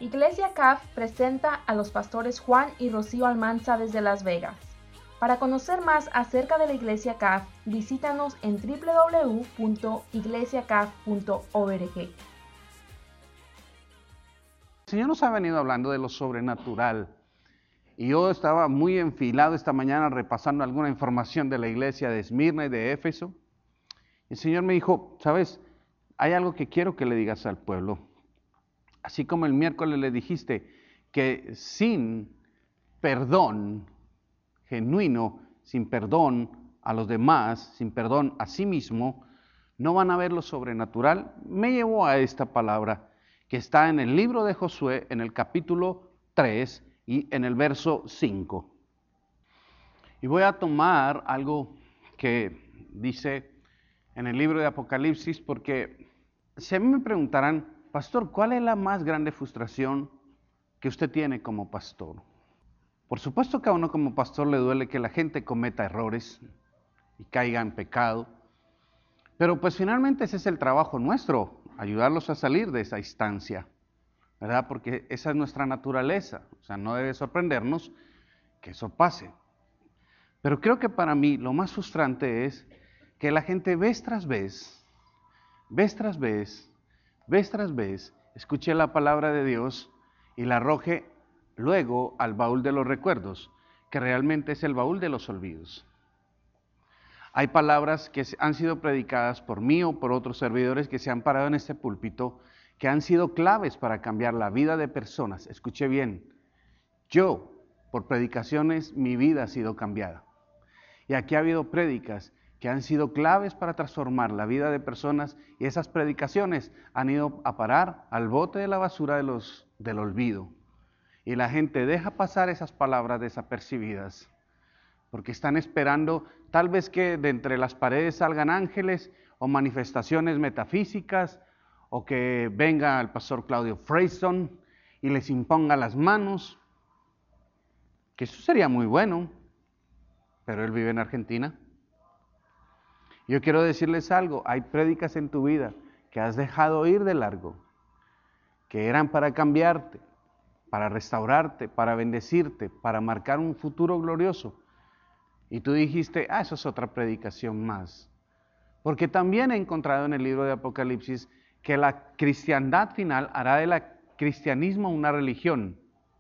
Iglesia CAF presenta a los pastores Juan y Rocío Almanza desde Las Vegas. Para conocer más acerca de la Iglesia CAF, visítanos en www.iglesiacaf.org. El Señor nos ha venido hablando de lo sobrenatural. Y yo estaba muy enfilado esta mañana repasando alguna información de la iglesia de Esmirna y de Éfeso. El Señor me dijo, ¿sabes? Hay algo que quiero que le digas al pueblo. Así como el miércoles le dijiste que sin perdón genuino, sin perdón a los demás, sin perdón a sí mismo, no van a ver lo sobrenatural. Me llevó a esta palabra que está en el libro de Josué, en el capítulo 3 y en el verso 5. Y voy a tomar algo que dice en el libro de Apocalipsis, porque si a mí me preguntaran, pastor, ¿cuál es la más grande frustración que usted tiene como pastor? Por supuesto que a uno como pastor le duele que la gente cometa errores y caiga en pecado, pero pues finalmente ese es el trabajo nuestro, ayudarlos a salir de esa instancia, ¿verdad? Porque esa es nuestra naturaleza, o sea, no debe sorprendernos que eso pase. Pero creo que para mí lo más frustrante es que la gente vez tras vez, escuche la palabra de Dios y la arroje luego al baúl de los recuerdos, que realmente es el baúl de los olvidos. Hay palabras que han sido predicadas por mí o por otros servidores que se han parado en este púlpito, que han sido claves para cambiar la vida de personas. Escuche bien, yo, por predicaciones, mi vida ha sido cambiada. Y aquí ha habido prédicas que han sido claves para transformar la vida de personas, y esas predicaciones han ido a parar al bote de la basura del olvido. Y la gente deja pasar esas palabras desapercibidas, porque están esperando tal vez que de entre las paredes salgan ángeles o manifestaciones metafísicas, o que venga el pastor Claudio Freyson y les imponga las manos, que eso sería muy bueno, pero él vive en Argentina. Yo quiero decirles algo, hay prédicas en tu vida que has dejado ir de largo, que eran para cambiarte, para restaurarte, para bendecirte, para marcar un futuro glorioso. Y tú dijiste, eso es otra predicación más. Porque también he encontrado en el libro de Apocalipsis que la cristiandad final hará del cristianismo una religión.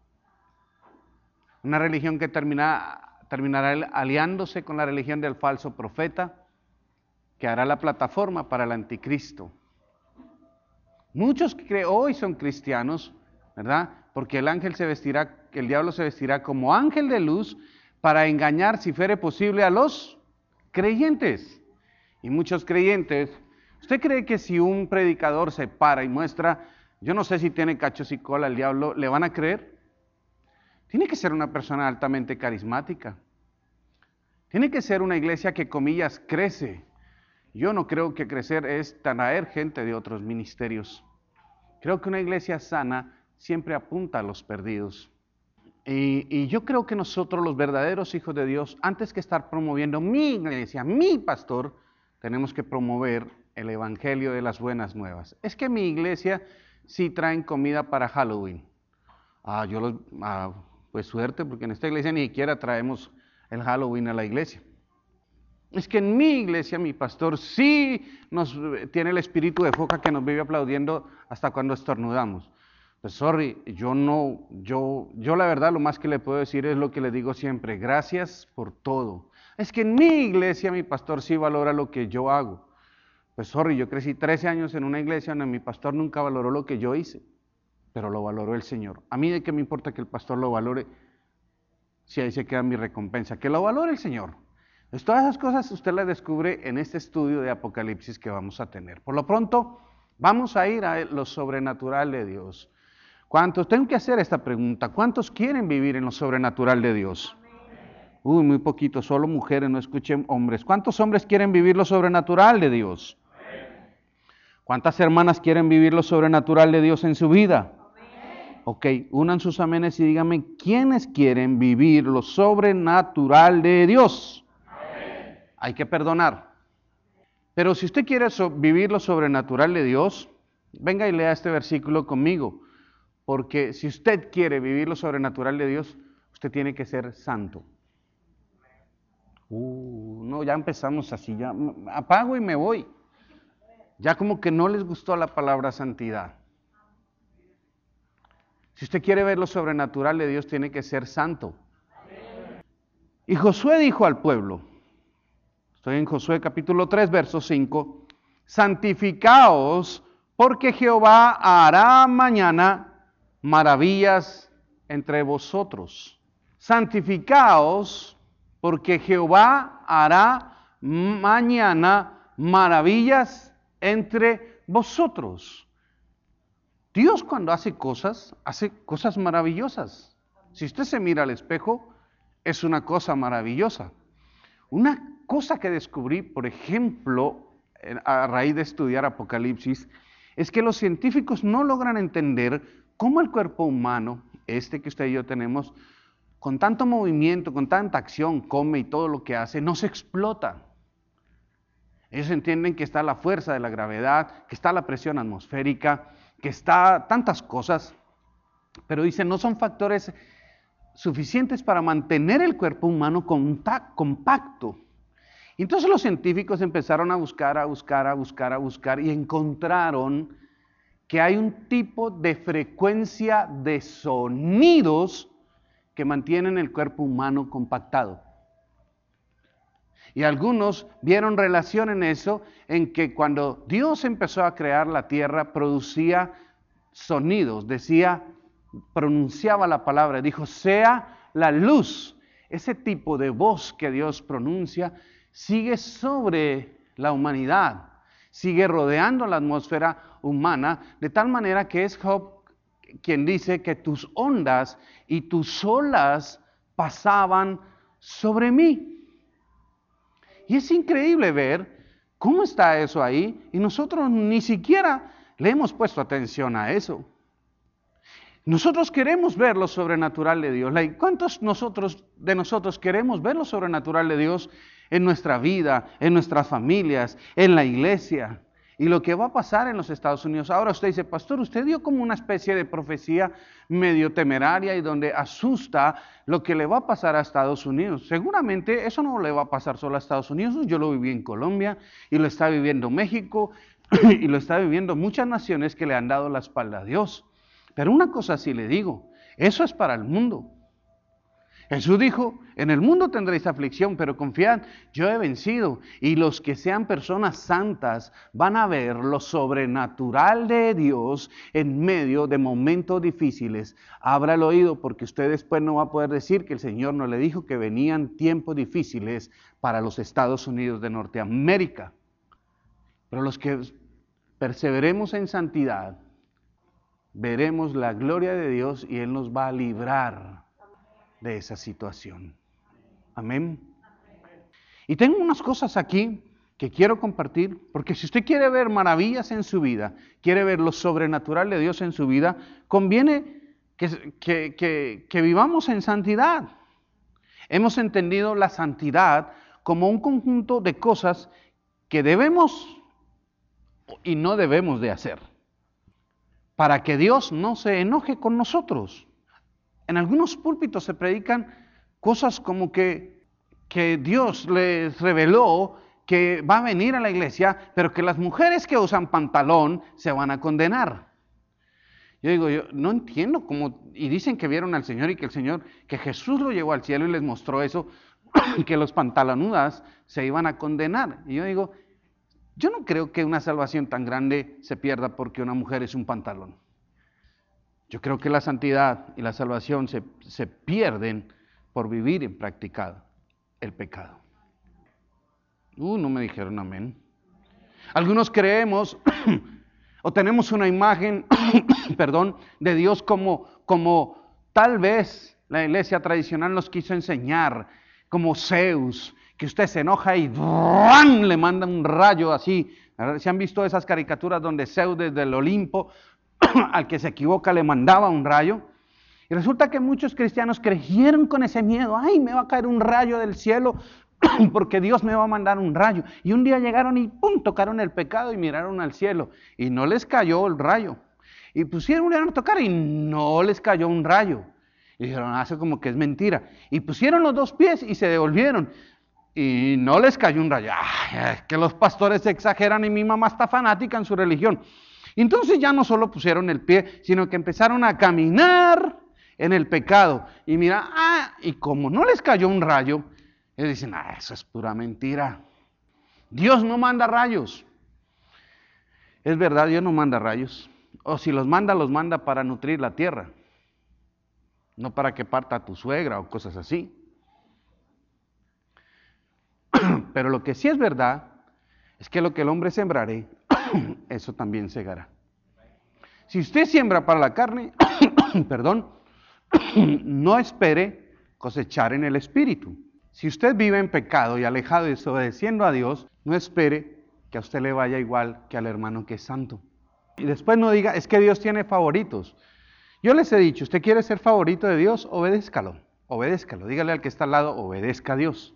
Una religión que terminará aliándose con la religión del falso profeta, que hará la plataforma para el anticristo. Muchos que hoy son cristianos, ¿verdad? Porque el diablo se vestirá como ángel de luz para engañar, si fuere posible, a los creyentes. Y muchos creyentes, ¿usted cree que si un predicador se para y muestra, yo no sé si tiene cachos y cola el diablo, le van a creer? Tiene que ser una persona altamente carismática. Tiene que ser una iglesia que, comillas, crece. Yo no creo que crecer es traer gente de otros ministerios. Creo que una iglesia sana siempre apunta a los perdidos. Y yo creo que nosotros, los verdaderos hijos de Dios, antes que estar promoviendo mi iglesia, mi pastor, tenemos que promover el evangelio de las buenas nuevas. Es que mi iglesia sí traen comida para Halloween. Pues suerte, porque en esta iglesia ni siquiera traemos el Halloween a la iglesia. Es que en mi iglesia, mi pastor sí tiene el espíritu de foca que nos vive aplaudiendo hasta cuando estornudamos. Pues yo la verdad lo más que le puedo decir es lo que le digo siempre, gracias por todo. Es que en mi iglesia mi pastor sí valora lo que yo hago. Pues yo crecí 13 años en una iglesia donde mi pastor nunca valoró lo que yo hice, pero lo valoró el Señor. A mí de qué me importa que el pastor lo valore si ahí se queda mi recompensa, que lo valore el Señor. Pues todas esas cosas usted las descubre en este estudio de Apocalipsis que vamos a tener. Por lo pronto, vamos a ir a lo sobrenatural de Dios. ¿Cuántos? Tengo que hacer esta pregunta. ¿Cuántos quieren vivir en lo sobrenatural de Dios? Uy, muy poquito, solo mujeres, no escuchen hombres. ¿Cuántos hombres quieren vivir lo sobrenatural de Dios? ¿Cuántas hermanas quieren vivir lo sobrenatural de Dios en su vida? Ok, unan sus amenes y díganme, ¿quiénes quieren vivir lo sobrenatural de Dios? Hay que perdonar. Pero si usted quiere vivir lo sobrenatural de Dios, venga y lea este versículo conmigo. Porque si usted quiere vivir lo sobrenatural de Dios, usted tiene que ser santo. No, ya empezamos así, ya apago y me voy. Ya como que no les gustó la palabra santidad. Si usted quiere ver lo sobrenatural de Dios, tiene que ser santo. Y Josué dijo al pueblo, estoy en Josué capítulo 3, verso 5, santificaos porque Jehová hará mañana maravillas entre vosotros. Santificaos porque Jehová hará mañana maravillas entre vosotros. Dios cuando hace cosas maravillosas. Si usted se mira al espejo, es una cosa maravillosa. Una cosa que descubrí, por ejemplo, a raíz de estudiar Apocalipsis, es que los científicos no logran entender cómo el cuerpo humano, que usted y yo tenemos, con tanto movimiento, con tanta acción, come y todo lo que hace, no se explota. Ellos entienden que está la fuerza de la gravedad, que está la presión atmosférica, que está tantas cosas, pero dicen no son factores suficientes para mantener el cuerpo humano compacto. Y entonces los científicos empezaron a buscar y encontraron que hay un tipo de frecuencia de sonidos que mantienen el cuerpo humano compactado. Y algunos vieron relación en eso, en que cuando Dios empezó a crear la tierra, producía sonidos, pronunciaba la palabra, dijo, sea la luz. Ese tipo de voz que Dios pronuncia sigue sobre la humanidad, sigue rodeando la atmósfera humana, de tal manera que es Job quien dice que tus ondas y tus olas pasaban sobre mí. Y es increíble ver cómo está eso ahí y nosotros ni siquiera le hemos puesto atención a eso. Nosotros queremos ver lo sobrenatural de Dios. ¿Cuántos de nosotros queremos ver lo sobrenatural de Dios en nuestra vida, en nuestras familias, en la iglesia? Y lo que va a pasar en los Estados Unidos. Ahora usted dice, pastor, usted dio como una especie de profecía medio temeraria y donde asusta lo que le va a pasar a Estados Unidos. Seguramente eso no le va a pasar solo a Estados Unidos. Yo lo viví en Colombia y lo está viviendo México y lo está viviendo muchas naciones que le han dado la espalda a Dios. Pero una cosa sí le digo, eso es para el mundo. Jesús dijo, en el mundo tendréis aflicción, pero confiad, yo he vencido. Y los que sean personas santas van a ver lo sobrenatural de Dios en medio de momentos difíciles. Abra el oído porque usted después no va a poder decir que el Señor no le dijo que venían tiempos difíciles para los Estados Unidos de Norteamérica. Pero los que perseveremos en santidad, veremos la gloria de Dios y Él nos va a librar de esa situación. Amén. Y tengo unas cosas aquí que quiero compartir, porque si usted quiere ver maravillas en su vida, quiere ver lo sobrenatural de Dios en su vida, conviene que vivamos en santidad. Hemos entendido la santidad como un conjunto de cosas que debemos y no debemos de hacer, para que Dios no se enoje con nosotros. En algunos púlpitos se predican cosas como que Dios les reveló que va a venir a la iglesia, pero que las mujeres que usan pantalón se van a condenar. Yo digo, yo no entiendo cómo, y dicen que vieron al Señor y que Jesús lo llevó al cielo y les mostró eso, que los pantalonudas se iban a condenar. Y yo digo, yo no creo que una salvación tan grande se pierda porque una mujer es un pantalón. Yo creo que la santidad y la salvación se pierden por vivir en practicar el pecado. No me dijeron amén. Algunos creemos o tenemos una imagen, de Dios como tal vez la iglesia tradicional nos quiso enseñar, como Zeus, que usted se enoja y ¡bran! Le manda un rayo así. ¿Se han visto esas caricaturas donde Zeus desde el Olimpo al que se equivoca le mandaba un rayo? Y resulta que muchos cristianos creyeron con ese miedo. ¡Ay, me va a caer un rayo del cielo porque Dios me va a mandar un rayo! Y un día llegaron y ¡pum! Tocaron el pecado y miraron al cielo. Y no les cayó el rayo. Y pusieron a tocar y no les cayó un rayo. Y dijeron, hace como que es mentira. Y pusieron los 2 pies y se devolvieron. Y no les cayó un rayo. Ay, es que los pastores exageran y mi mamá está fanática en su religión. Y entonces ya no solo pusieron el pie, sino que empezaron a caminar en el pecado. Y mira, y como no les cayó un rayo, ellos dicen, eso es pura mentira. Dios no manda rayos. Es verdad, Dios no manda rayos. O si los manda para nutrir la tierra. No para que parta tu suegra o cosas así. Pero lo que sí es verdad es que lo que el hombre sembrare, eso también segará. Si usted siembra para la carne, perdón, no espere cosechar en el espíritu. Si usted vive en pecado y alejado y desobedeciendo a Dios, no espere que a usted le vaya igual que al hermano que es santo. Y después no diga, es que Dios tiene favoritos. Yo les he dicho, usted quiere ser favorito de Dios, obedézcalo, dígale al que está al lado, obedezca a Dios.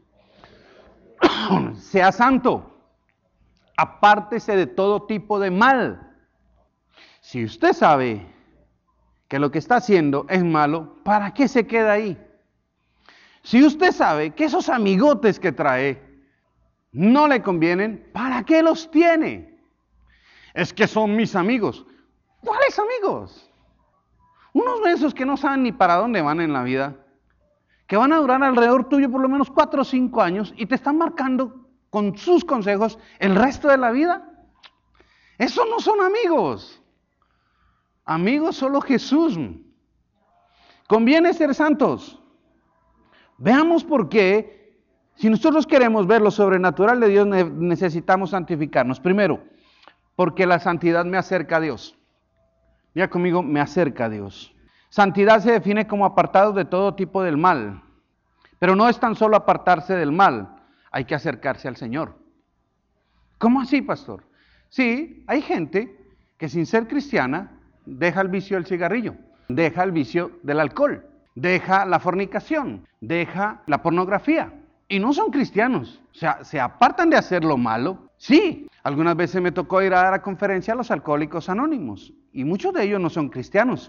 Sea santo, apártese de todo tipo de mal. Si usted sabe que lo que está haciendo es malo, ¿para qué se queda ahí? Si usted sabe que esos amigotes que trae no le convienen, ¿para qué los tiene? Es que son mis amigos. ¿Cuáles amigos? Unos mensos que no saben ni para dónde van en la vida, que van a durar alrededor tuyo por lo menos 4 o 5 años y te están marcando con sus consejos el resto de la vida. Esos no son amigos. Amigos solo Jesús. Conviene ser santos. Veamos por qué, si nosotros queremos ver lo sobrenatural de Dios, necesitamos santificarnos. Primero, porque la santidad me acerca a Dios. Mira conmigo, me acerca a Dios. Santidad se define como apartado de todo tipo del mal. Pero no es tan solo apartarse del mal, hay que acercarse al Señor. ¿Cómo así, pastor? Sí, hay gente que sin ser cristiana deja el vicio del cigarrillo, deja el vicio del alcohol, deja la fornicación, deja la pornografía. Y no son cristianos, o sea, se apartan de hacer lo malo. Sí, algunas veces me tocó ir a dar a conferencia a los alcohólicos anónimos y muchos de ellos no son cristianos.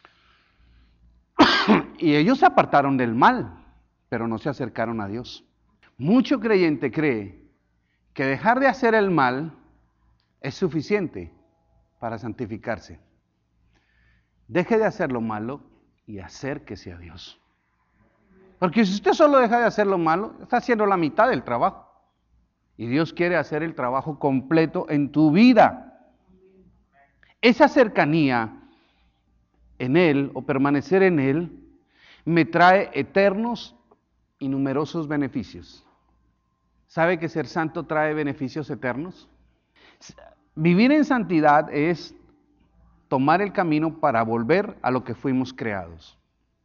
Y ellos se apartaron del mal, pero no se acercaron a Dios. Mucho creyente cree que dejar de hacer el mal es suficiente para santificarse. Deje de hacer lo malo y acérquese a Dios. Porque si usted solo deja de hacer lo malo, está haciendo la mitad del trabajo. Y Dios quiere hacer el trabajo completo en tu vida. Esa cercanía en Él o permanecer en Él me trae eternos y numerosos beneficios. ¿Sabe que ser santo trae beneficios eternos? Vivir en santidad es tomar el camino para volver a lo que fuimos creados.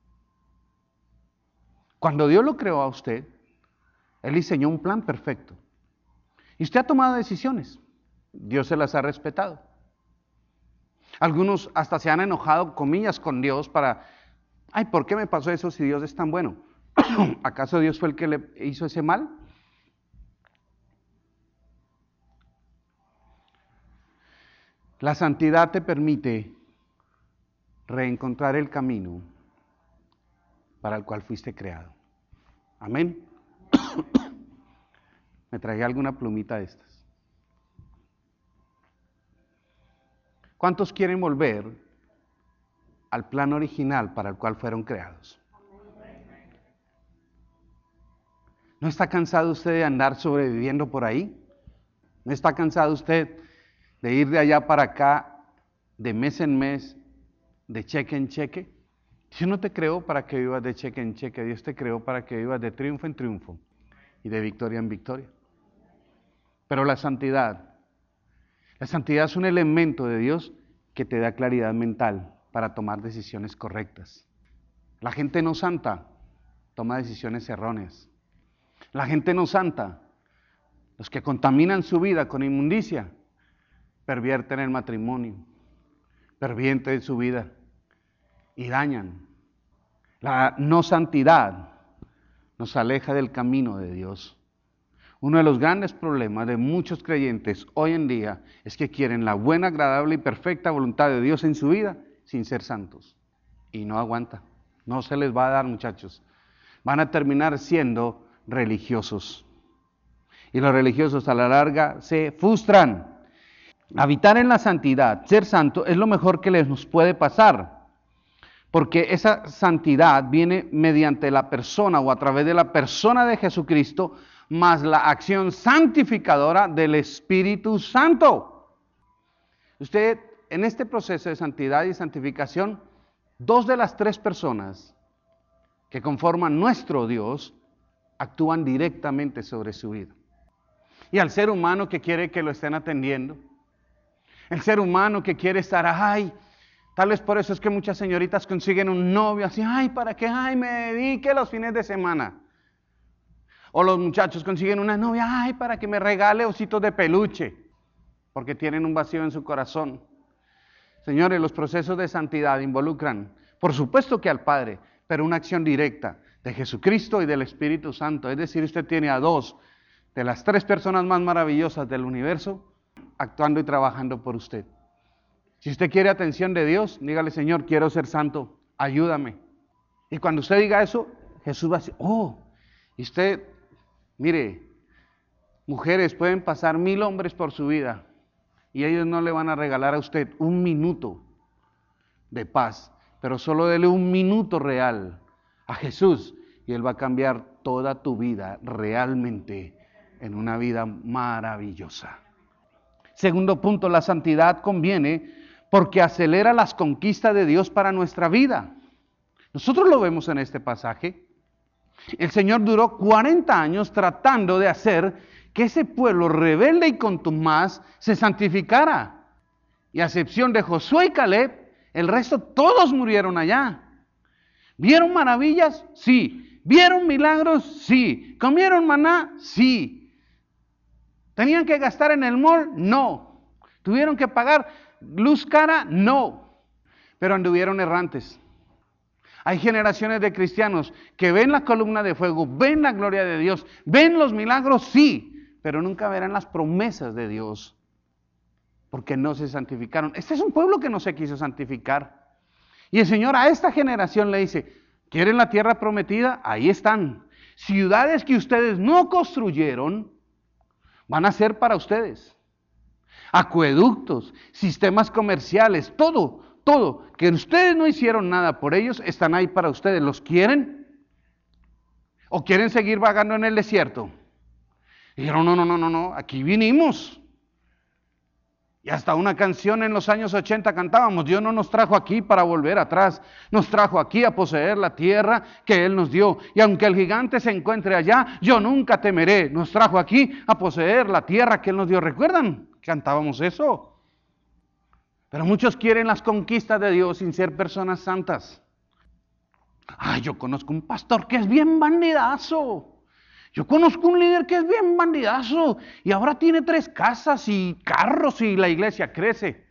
Cuando Dios lo creó a usted, Él diseñó un plan perfecto. Y usted ha tomado decisiones. Dios se las ha respetado. Algunos hasta se han enojado, comillas, con Dios para, ¿por qué me pasó eso si Dios es tan bueno? ¿Acaso Dios fue el que le hizo ese mal? La santidad te permite reencontrar el camino para el cual fuiste creado. Amén. Me traje alguna plumita de estas. ¿Cuántos quieren volver al plan original para el cual fueron creados? ¿No está cansado usted de andar sobreviviendo por ahí? ¿No está cansado usted de ir de allá para acá, de mes en mes, de cheque en cheque? Dios no te creó para que vivas de cheque en cheque, Dios te creó para que vivas de triunfo en triunfo y de victoria en victoria. Pero la santidad es un elemento de Dios que te da claridad mental para tomar decisiones correctas. La gente no santa toma decisiones erróneas. La gente no santa, los que contaminan su vida con inmundicia, pervierten el matrimonio, pervierten su vida y dañan. La no santidad nos aleja del camino de Dios. Uno de los grandes problemas de muchos creyentes hoy en día es que quieren la buena, agradable y perfecta voluntad de Dios en su vida sin ser santos. Y no aguanta. No se les va a dar, muchachos. Van a terminar siendo religiosos. Y los religiosos a la larga se frustran. Habitar en la santidad, ser santo, es lo mejor que les nos puede pasar. Porque esa santidad viene mediante la persona o a través de la persona de Jesucristo, más la acción santificadora del Espíritu Santo. Usted, en este proceso de santidad y santificación, 2 de las 3 personas que conforman nuestro Dios actúan directamente sobre su vida. Y al ser humano que quiere que lo estén atendiendo, el ser humano que quiere estar, tal vez por eso es que muchas señoritas consiguen un novio así, para que me dedique los fines de semana. O los muchachos consiguen una novia, para que me regale ositos de peluche, porque tienen un vacío en su corazón. Señores, los procesos de santidad involucran, por supuesto que al Padre, pero una acción directa de Jesucristo y del Espíritu Santo. Es decir, usted tiene a 2 de las 3 personas más maravillosas del universo actuando y trabajando por usted. Si usted quiere atención de Dios, dígale: Señor, quiero ser santo, ayúdame. Y cuando usted diga eso, Jesús va a decir: y usted, mire, mujeres, pueden pasar 1000 hombres por su vida y ellos no le van a regalar a usted un minuto de paz, pero solo dele un minuto real a Jesús y Él va a cambiar toda tu vida realmente en una vida maravillosa. Segundo punto, la santidad conviene porque acelera las conquistas de Dios para nuestra vida. Nosotros lo vemos en este pasaje. El Señor duró 40 años tratando de hacer que ese pueblo rebelde y contumaz se santificara. Y a excepción de Josué y Caleb, el resto todos murieron allá. ¿Vieron maravillas? Sí. ¿Vieron milagros? Sí. ¿Comieron maná? Sí. ¿Tenían que gastar en el mall? No. ¿Tuvieron que pagar luz cara? No. Pero anduvieron errantes. Hay generaciones de cristianos que ven la columna de fuego, ven la gloria de Dios, ven los milagros, sí, pero nunca verán las promesas de Dios, porque no se santificaron. Este es un pueblo que no se quiso santificar. Y el Señor a esta generación le dice: ¿quieren la tierra prometida? Ahí están. Ciudades que ustedes no construyeron van a ser para ustedes. Acueductos, sistemas comerciales, todo que ustedes no hicieron nada por ellos, están ahí para ustedes. ¿Los quieren? ¿O quieren seguir vagando en el desierto? Dijeron: no, aquí vinimos. Y hasta una canción en los años 80 cantábamos: Dios no nos trajo aquí para volver atrás, nos trajo aquí a poseer la tierra que Él nos dio. Y aunque el gigante se encuentre allá, yo nunca temeré. Nos trajo aquí a poseer la tierra que Él nos dio. ¿Recuerdan? Cantábamos eso. Pero muchos quieren las conquistas de Dios sin ser personas santas. Yo conozco un pastor que es bien bandidazo. Yo conozco un líder que es bien bandidazo y ahora tiene 3 casas y carros y la iglesia crece.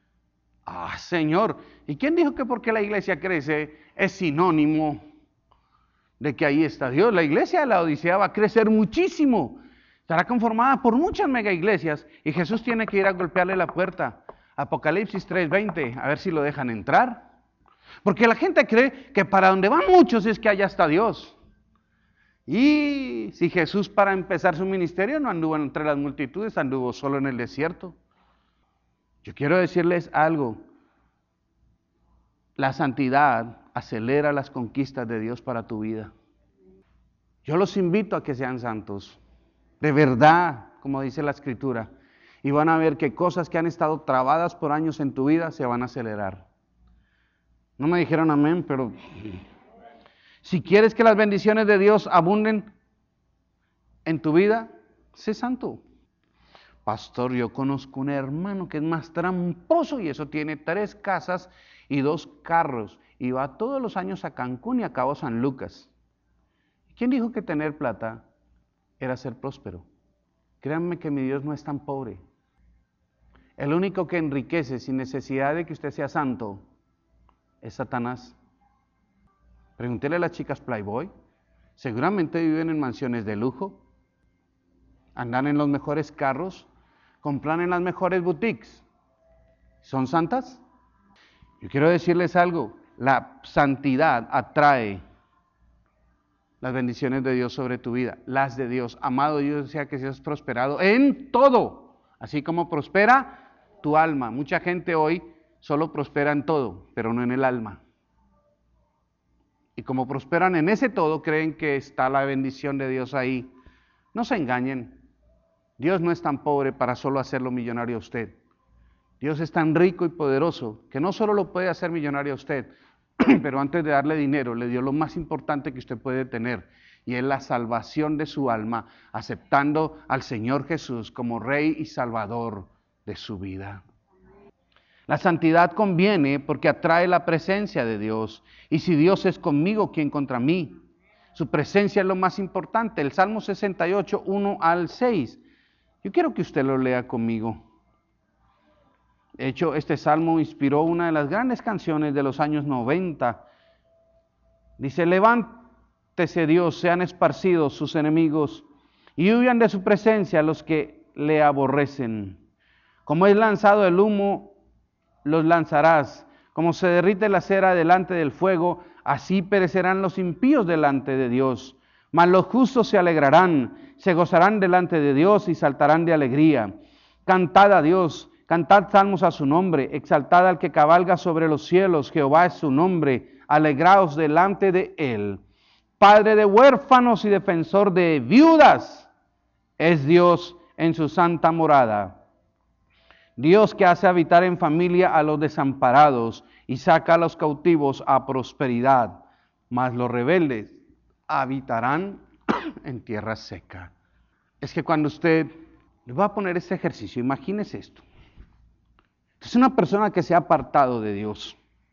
Señor, ¿y quién dijo que porque la iglesia crece es sinónimo de que ahí está Dios? La iglesia de la Odisea va a crecer muchísimo. Estará conformada por muchas mega iglesias y Jesús tiene que ir a golpearle la puerta. Apocalipsis 3:20, a ver si lo dejan entrar. Porque la gente cree que para donde van muchos es que allá está Dios. Y si Jesús para empezar su ministerio no anduvo entre las multitudes, anduvo solo en el desierto. Yo quiero decirles algo. La santidad acelera las conquistas de Dios para tu vida. Yo los invito a que sean santos. De verdad, como dice la Escritura. Y van a ver que cosas que han estado trabadas por años en tu vida se van a acelerar. No me dijeron amén, pero si quieres que las bendiciones de Dios abunden en tu vida, sé santo. Pastor, yo conozco un hermano que es más tramposo y eso tiene 3 casas y 2 carros y va todos los años a Cancún y a Cabo San Lucas. ¿Quién dijo que tener plata era ser próspero? Créanme que mi Dios no es tan pobre. El único que enriquece sin necesidad de que usted sea santo es Satanás. Pregúntele a las chicas Playboy, seguramente viven en mansiones de lujo. andan en los mejores carros, compran en las mejores boutiques. ¿Son santas? Yo quiero decirles algo, la santidad atrae las bendiciones de Dios sobre tu vida, las de Dios. Amado Dios, desea que seas prosperado en todo, así como prospera tu alma. Mucha gente hoy solo prospera en todo, pero no en el alma. Y como prosperan en ese todo, creen que está la bendición de Dios ahí. No se engañen. Dios no es tan pobre para solo hacerlo millonario a usted. Dios es tan rico y poderoso que no solo lo puede hacer millonario a usted, pero antes de darle dinero, le dio lo más importante que usted puede tener, y es la salvación de su alma, aceptando al Señor Jesús como Rey y Salvador de su vida. La santidad conviene porque atrae la presencia de Dios. Y si Dios es conmigo, ¿quién contra mí? Su presencia es lo más importante. El Salmo 68, 1 al 6. Yo quiero que usted lo lea conmigo. De hecho, este salmo inspiró una de las grandes canciones de los años 90. Dice, levántese Dios, sean esparcidos sus enemigos, y huyan de su presencia los que le aborrecen. Como es lanzado el humo, los lanzarás, como se derrite la cera delante del fuego, así perecerán los impíos delante de Dios. Mas los justos se alegrarán, se gozarán delante de Dios y saltarán de alegría. Cantad a Dios, cantad salmos a su nombre, exaltad al que cabalga sobre los cielos, Jehová es su nombre, alegraos delante de él. Padre de huérfanos y defensor de viudas, es Dios en su santa morada. Dios que hace habitar en familia a los desamparados y saca a los cautivos a prosperidad, mas los rebeldes habitarán en tierra seca. Es que cuando usted, le voy a poner este ejercicio, imagínese esto. Es una persona que se ha apartado de Dios.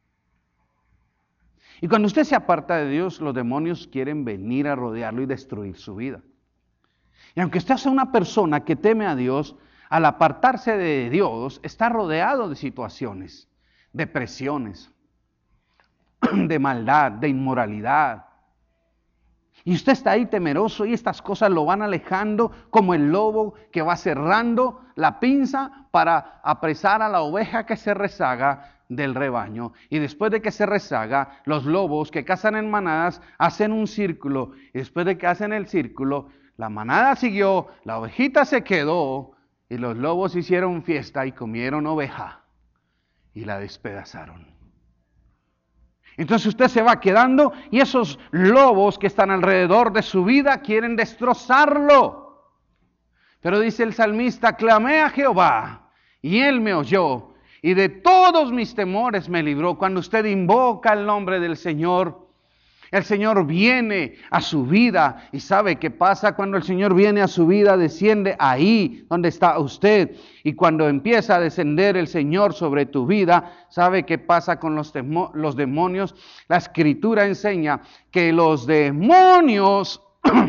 Y cuando usted se aparta de Dios, los demonios quieren venir a rodearlo y destruir su vida. Y aunque usted sea una persona que teme a Dios, al apartarse de Dios, está rodeado de situaciones, de presiones, de maldad, de inmoralidad. Y usted está ahí temeroso y estas cosas lo van alejando como el lobo que va cerrando la pinza para apresar a la oveja que se rezaga del rebaño. Y después de que se rezaga, los lobos que cazan en manadas hacen un círculo. Y después de que hacen el círculo, la manada siguió, la ovejita se quedó. Y los lobos hicieron fiesta y comieron oveja y la despedazaron. Entonces usted se va quedando y esos lobos que están alrededor de su vida quieren destrozarlo. Pero dice el salmista, clamé a Jehová y él me oyó y de todos mis temores me libró. Cuando usted invoca el nombre del Señor, el Señor viene a su vida. ¿Y sabe qué pasa? Cuando el Señor viene a su vida, desciende ahí donde está usted. Y cuando empieza a descender el Señor sobre tu vida, ¿sabe qué pasa con los demonios? La Escritura enseña que los demonios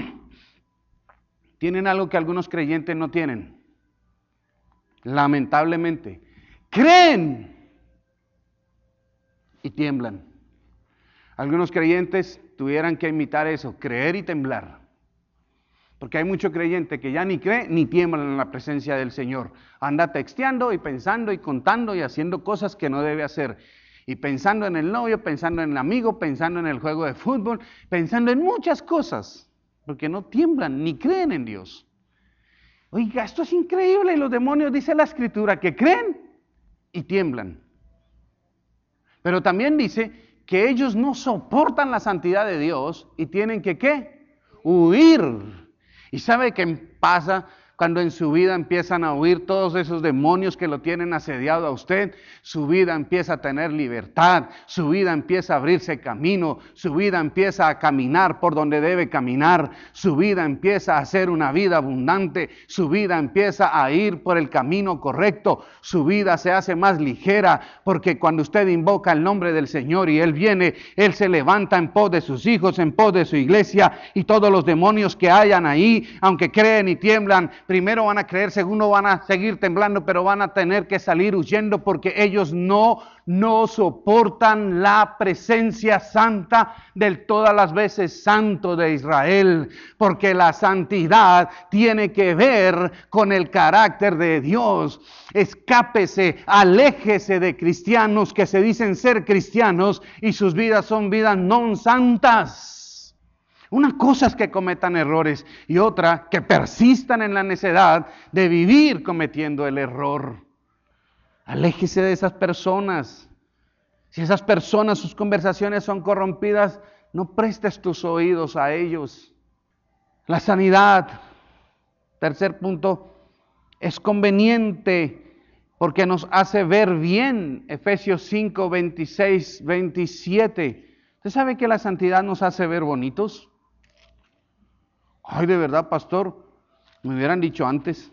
tienen algo que algunos creyentes no tienen. Lamentablemente, creen y tiemblan. Algunos creyentes tuvieran que imitar eso, creer y temblar. Porque hay mucho creyente que ya ni cree ni tiembla en la presencia del Señor. Anda texteando y pensando y contando y haciendo cosas que no debe hacer. Y pensando en el novio, pensando en el amigo, pensando en el juego de fútbol, pensando en muchas cosas. Porque no tiemblan ni creen en Dios. Oiga, esto es increíble. Y los demonios, dice la Escritura, que creen y tiemblan. Pero también dice que ellos no soportan la santidad de Dios y tienen que, ¿qué? Huir. ¿Y sabe qué pasa cuando en su vida empiezan a huir todos esos demonios que lo tienen asediado a usted? Su vida empieza a tener libertad, su vida empieza a abrirse camino, su vida empieza a caminar por donde debe caminar, su vida empieza a ser una vida abundante, su vida empieza a ir por el camino correcto, su vida se hace más ligera, porque cuando usted invoca el nombre del Señor y Él viene, Él se levanta en pos de sus hijos, en pos de su iglesia, y todos los demonios que hayan ahí, aunque creen y tiemblan, primero van a creer, segundo van a seguir temblando, pero van a tener que salir huyendo porque ellos no soportan la presencia santa del todas las veces santo de Israel, porque la santidad tiene que ver con el carácter de Dios. Escápese, aléjese de cristianos que se dicen ser cristianos y sus vidas son vidas no santas. Una cosa es que cometan errores y otra que persistan en la necedad de vivir cometiendo el error. Aléjese de esas personas. Si esas personas, sus conversaciones son corrompidas, no prestes tus oídos a ellos. La sanidad, tercer punto, es conveniente porque nos hace ver bien. Efesios 5, 26, 27. ¿Usted sabe que la santidad nos hace ver bonitos? Ay, de verdad, pastor, me hubieran dicho antes.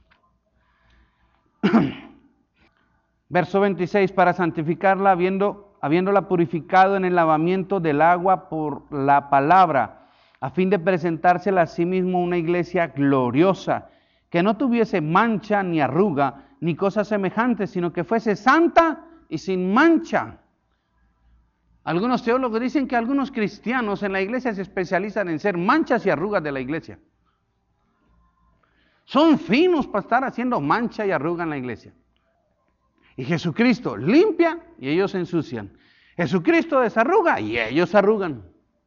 Verso 26, para santificarla, habiéndola purificado en el lavamiento del agua por la palabra, a fin de presentársela a sí mismo una iglesia gloriosa, que no tuviese mancha ni arruga, ni cosa semejante, sino que fuese santa y sin mancha. Algunos teólogos dicen que algunos cristianos en la iglesia se especializan en ser manchas y arrugas de la iglesia. Son finos para estar haciendo mancha y arruga en la iglesia. Y Jesucristo limpia y ellos se ensucian. Jesucristo desarruga y ellos arrugan.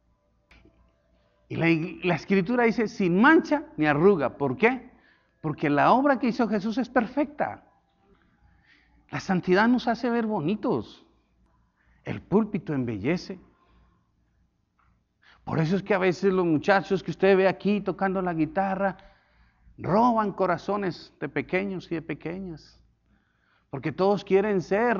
Y la Escritura dice sin mancha ni arruga. ¿Por qué? Porque la obra que hizo Jesús es perfecta. La santidad nos hace ver bonitos. El púlpito embellece. Por eso es que a veces los muchachos que usted ve aquí tocando la guitarra roban corazones de pequeños y de pequeñas. Porque todos quieren ser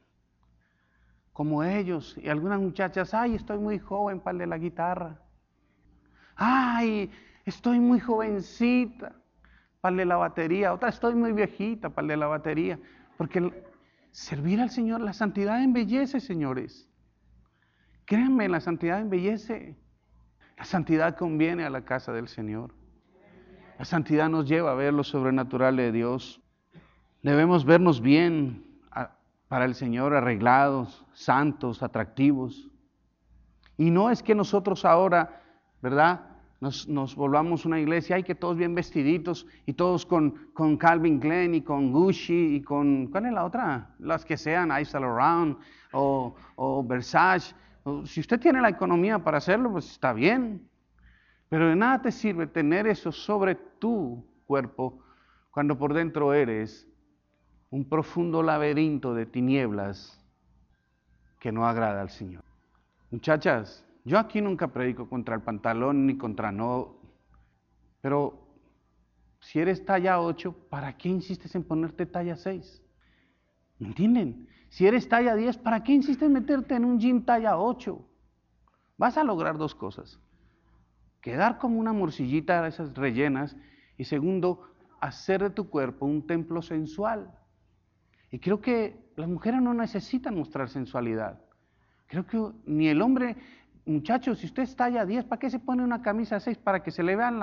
como ellos. Y algunas muchachas, ay, estoy muy joven para el de la guitarra. Ay, estoy muy jovencita para el de la batería. Otra, estoy muy viejita para el de la batería. Porque servir al Señor, la santidad embellece, señores. Créanme, la santidad embellece. La santidad conviene a la casa del Señor. La santidad nos lleva a ver lo sobrenatural de Dios. Debemos vernos bien para el Señor, arreglados, santos, atractivos. Y no es que nosotros ahora, ¿verdad?, nos volvamos una iglesia, hay que todos bien vestiditos y todos con Calvin Klein y con Gucci y con, ¿cuál es la otra? Las que sean, Yves Saint Laurent o Versace. Si usted tiene la economía para hacerlo, pues está bien. Pero de nada te sirve tener eso sobre tu cuerpo cuando por dentro eres un profundo laberinto de tinieblas que no agrada al Señor. Muchachas, yo aquí nunca predico contra el pantalón ni contra no, pero si eres talla 8, ¿para qué insistes en ponerte talla 6? ¿Me entienden? Si eres talla 10, ¿para qué insistes en meterte en un jean talla 8? Vas a lograr dos cosas. Quedar como una morcillita de esas rellenas y segundo, hacer de tu cuerpo un templo sensual. Y creo que las mujeres no necesitan mostrar sensualidad. Creo que ni el hombre, muchachos, si usted es talla 10, ¿para qué se pone una camisa 6? Para que se le vean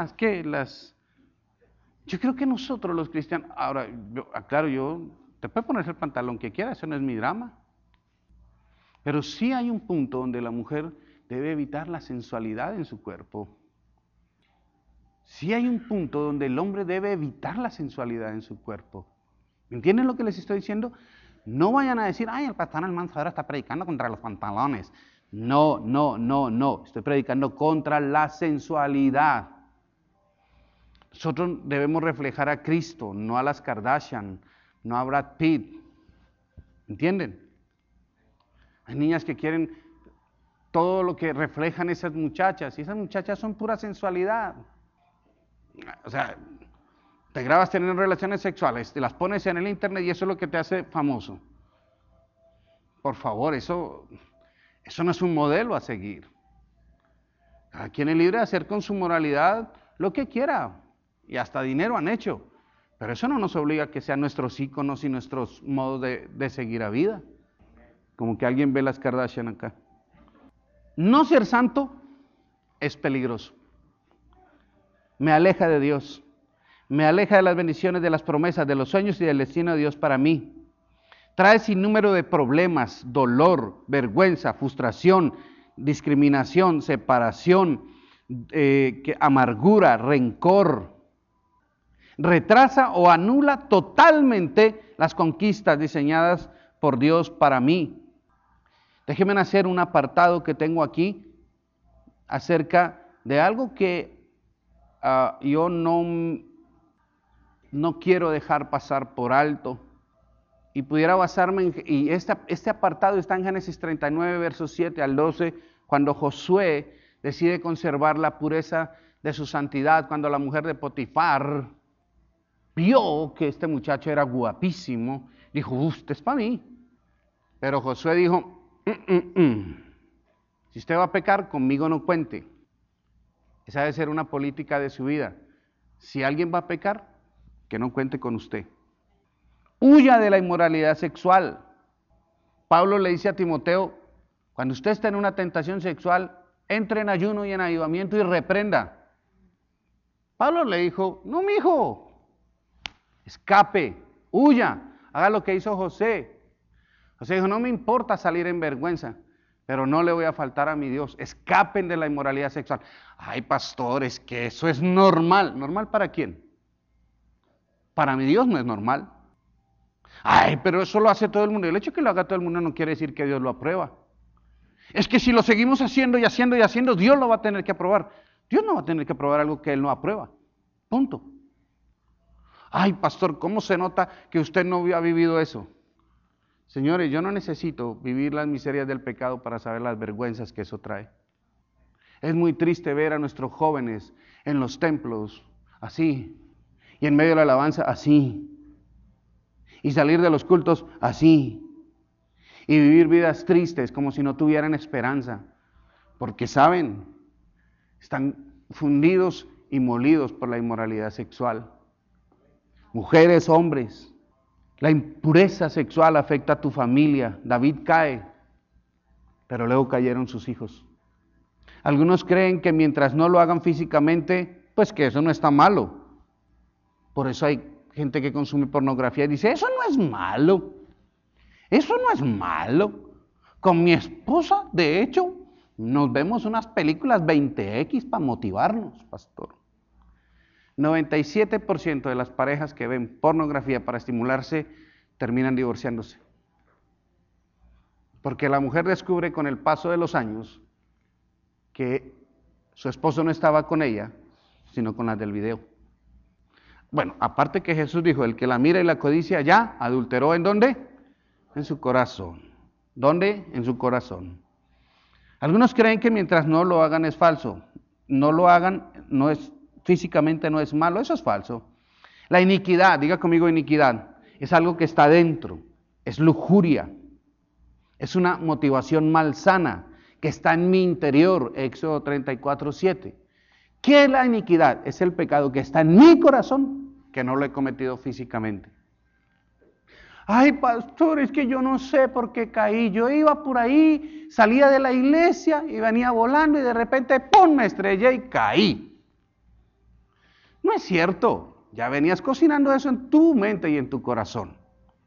Yo creo que nosotros los cristianos, ahora, te puede ponerse el pantalón que quiera, eso no es mi drama. Pero sí hay un punto donde la mujer debe evitar la sensualidad en su cuerpo. Sí hay un punto donde el hombre debe evitar la sensualidad en su cuerpo. ¿Me entienden lo que les estoy diciendo? No vayan a decir, ay, el pastor Almanza ahora está predicando contra los pantalones. No. Estoy predicando contra la sensualidad. Nosotros debemos reflejar a Cristo, no a las Kardashian, no a Brad Pitt. ¿Entienden? Hay niñas que quieren todo lo que reflejan esas muchachas, y esas muchachas son pura sensualidad. O sea, te grabas teniendo relaciones sexuales, te las pones en el internet y eso es lo que te hace famoso. Por favor, eso no es un modelo a seguir. Cada quien es libre de hacer con su moralidad lo que quiera, y hasta dinero han hecho. Pero eso no nos obliga a que sean nuestros íconos y nuestros modos de seguir a vida. Como que alguien ve las Kardashian acá. No ser santo es peligroso. Me aleja de Dios. Me aleja de las bendiciones, de las promesas, de los sueños y del destino de Dios para mí. Trae sin número de problemas, dolor, vergüenza, frustración, discriminación, separación, amargura, rencor. Retrasa o anula totalmente las conquistas diseñadas por Dios para mí. Déjenme hacer un apartado que tengo aquí acerca de algo que yo no quiero dejar pasar por alto. Y pudiera basarme y este apartado está en Génesis 39, versos 7 al 12, cuando Josué decide conservar la pureza de su santidad, cuando la mujer de Potifar vio que este muchacho era guapísimo, dijo, usted es para mí. Pero Josué dijo, si usted va a pecar, conmigo no cuente. Esa debe ser una política de su vida. Si alguien va a pecar, que no cuente con usted. Huya de la inmoralidad sexual. Pablo le dice a Timoteo, cuando usted está en una tentación sexual, entre en ayuno y en avivamiento y reprenda. Pablo le dijo, no, mijo, escape, huya, haga lo que hizo José. José dijo, no me importa salir en vergüenza, pero no le voy a faltar a mi Dios. Escapen de la inmoralidad sexual. Ay, pastores, que eso es normal. ¿Normal para quién? Para mi Dios no es normal. Ay, pero eso lo hace todo el mundo. El hecho de que lo haga todo el mundo no quiere decir que Dios lo aprueba. Es que si lo seguimos haciendo y haciendo y haciendo, Dios lo va a tener que aprobar. Dios no va a tener que aprobar algo que Él no aprueba. Punto. Ay, pastor, ¿cómo se nota que usted no ha vivido eso? Señores, yo no necesito vivir las miserias del pecado para saber las vergüenzas que eso trae. Es muy triste ver a nuestros jóvenes en los templos así, y en medio de la alabanza así, y salir de los cultos así, y vivir vidas tristes como si no tuvieran esperanza, porque saben, están fundidos y molidos por la inmoralidad sexual. Mujeres, hombres, la impureza sexual afecta a tu familia. David cae, pero luego cayeron sus hijos. Algunos creen que mientras no lo hagan físicamente, pues que eso no está malo. Por eso hay gente que consume pornografía y dice, eso no es malo. Eso no es malo. Con mi esposa, de hecho, nos vemos unas películas 20X para motivarnos, pastor. 97% de las parejas que ven pornografía para estimularse terminan divorciándose. Porque la mujer descubre con el paso de los años que su esposo no estaba con ella, sino con las del video. Bueno, aparte que Jesús dijo, el que la mira y la codicia ya adulteró, ¿en dónde? En su corazón. ¿Dónde? En su corazón. Algunos creen que mientras no lo hagan es falso. No lo hagan, no es físicamente no es malo, eso es falso. La iniquidad, diga conmigo iniquidad, es algo que está dentro, es lujuria, es una motivación malsana que está en mi interior, Éxodo 34:7. ¿Qué es la iniquidad? Es el pecado que está en mi corazón, que no lo he cometido físicamente. Ay, pastor, es que yo no sé por qué caí, yo iba por ahí, salía de la iglesia y venía volando y de repente, ¡pum!, me estrellé y caí. No es cierto, ya venías cocinando eso en tu mente y en tu corazón.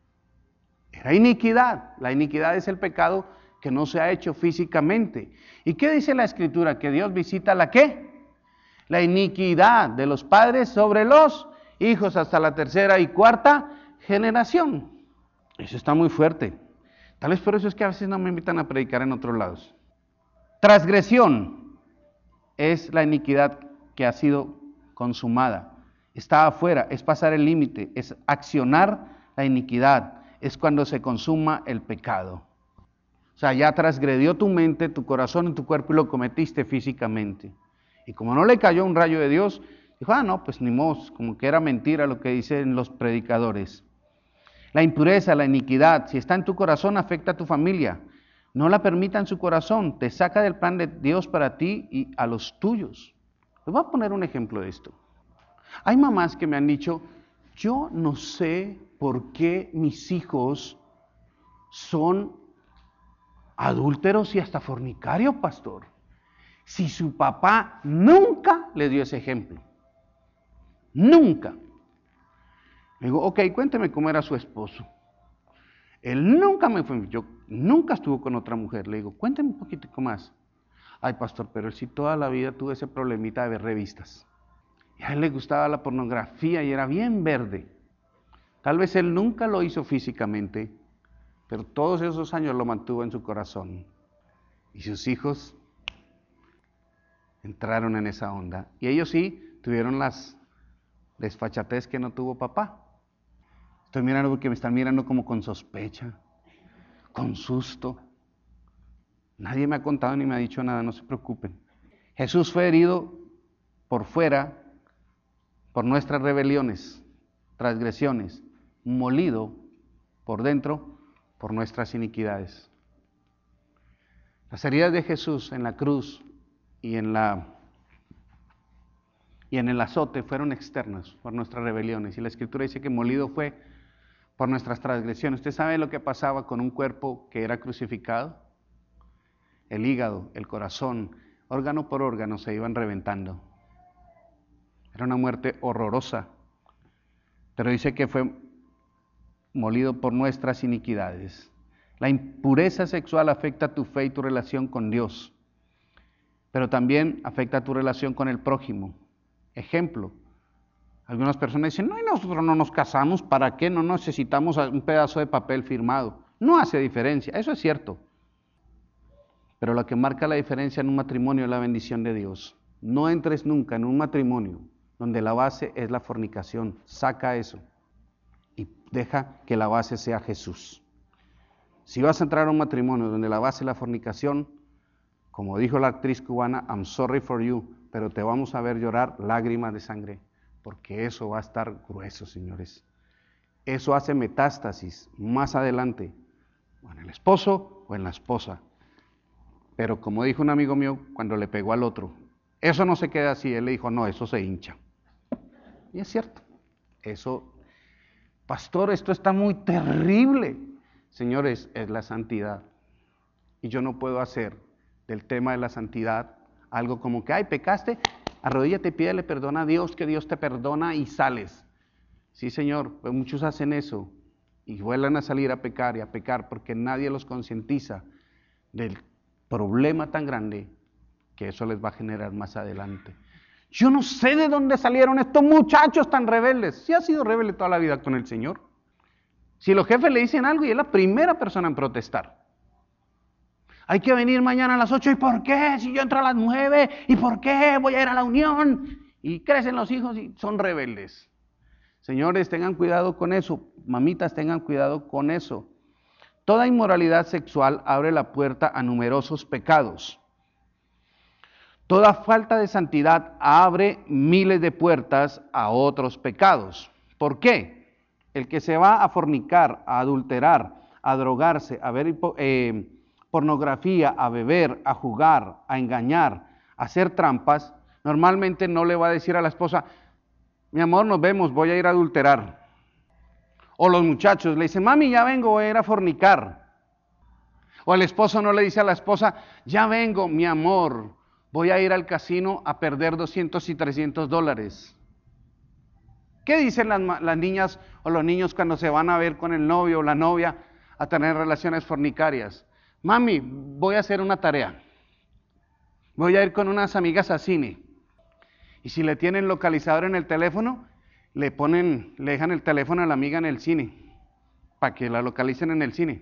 Era iniquidad, la iniquidad es el pecado que no se ha hecho físicamente. ¿Y qué dice la Escritura? Que Dios visita la ¿qué? La iniquidad de los padres sobre los hijos hasta la tercera y cuarta generación. Eso está muy fuerte. Tal vez por eso es que a veces no me invitan a predicar en otros lados. Transgresión es la iniquidad que ha sido consumada, está afuera, es pasar el límite, es accionar la iniquidad, es cuando se consuma el pecado. O sea, ya transgredió tu mente, tu corazón y tu cuerpo y lo cometiste físicamente. Y como no le cayó un rayo de Dios, dijo, no, pues ni modo, como que era mentira lo que dicen los predicadores. La impureza, la iniquidad, si está en tu corazón, afecta a tu familia. No la permita en su corazón, te saca del plan de Dios para ti y a los tuyos. Les voy a poner un ejemplo de esto. Hay mamás que me han dicho, yo no sé por qué mis hijos son adúlteros y hasta fornicarios, pastor. Si su papá nunca le dio ese ejemplo. Nunca. Le digo, ok, cuénteme cómo era su esposo. Él nunca estuvo con otra mujer. Le digo, cuénteme un poquitico más. Ay, pastor, pero él sí toda la vida tuvo ese problemita de ver revistas. Y a él le gustaba la pornografía y era bien verde. Tal vez él nunca lo hizo físicamente, pero todos esos años lo mantuvo en su corazón. Y sus hijos entraron en esa onda. Y ellos sí tuvieron las desfachatez que no tuvo papá. Estoy mirando porque me están mirando como con sospecha, con susto. Nadie me ha contado ni me ha dicho nada, no se preocupen. Jesús fue herido por fuera por nuestras rebeliones, transgresiones, molido por dentro por nuestras iniquidades. Las heridas de Jesús en la cruz y en el azote fueron externas por nuestras rebeliones. Y la Escritura dice que molido fue por nuestras transgresiones. ¿Usted sabe lo que pasaba con un cuerpo que era crucificado? El hígado, el corazón, órgano por órgano se iban reventando. Era una muerte horrorosa. Pero dice que fue molido por nuestras iniquidades. La impureza sexual afecta tu fe y tu relación con Dios, pero también afecta tu relación con el prójimo. Ejemplo, algunas personas dicen, no, nosotros no nos casamos, ¿para qué? No necesitamos un pedazo de papel firmado. No hace diferencia, eso es cierto. Pero lo que marca la diferencia en un matrimonio es la bendición de Dios. No entres nunca en un matrimonio donde la base es la fornicación. Saca eso y deja que la base sea Jesús. Si vas a entrar a un matrimonio donde la base es la fornicación, como dijo la actriz cubana, I'm sorry for you, pero te vamos a ver llorar lágrimas de sangre, porque eso va a estar grueso, señores. Eso hace metástasis más adelante, o en el esposo o en la esposa. Pero como dijo un amigo mío cuando le pegó al otro, eso no se queda así. Él le dijo, no, eso se hincha. Y es cierto, eso, pastor, esto está muy terrible. Señores, es la santidad. Y yo no puedo hacer del tema de la santidad algo como que, ay, pecaste, arrodíllate y pídele perdón a Dios, que Dios te perdona y sales. Sí, Señor, pues muchos hacen eso y vuelven a salir a pecar y a pecar porque nadie los concientiza del problema tan grande que eso les va a generar más adelante. Yo no sé de dónde salieron estos muchachos tan rebeldes. Sí ha sido rebelde toda la vida con el Señor. Si los jefes le dicen algo y es la primera persona en protestar. Hay que venir mañana a las 8. ¿Y por qué? Si yo entro a las 9. ¿Y por qué? Voy a ir a la unión. Y crecen los hijos y son rebeldes. Señores, tengan cuidado con eso. Mamitas, tengan cuidado con eso. Toda inmoralidad sexual abre la puerta a numerosos pecados. Toda falta de santidad abre miles de puertas a otros pecados. ¿Por qué? El que se va a fornicar, a adulterar, a drogarse, a ver pornografía, a beber, a jugar, a engañar, a hacer trampas, normalmente no le va a decir a la esposa, mi amor, nos vemos, voy a ir a adulterar. O los muchachos le dicen, mami, ya vengo, voy a ir a fornicar. O el esposo no le dice a la esposa, ya vengo, mi amor, voy a ir al casino a perder $200 y $300. ¿Qué dicen las niñas o los niños cuando se van a ver con el novio o la novia a tener relaciones fornicarias? Mami, voy a hacer una tarea. Voy a ir con unas amigas a cine. Y si le tienen localizador en el teléfono, le dejan el teléfono a la amiga en el cine, para que la localicen en el cine.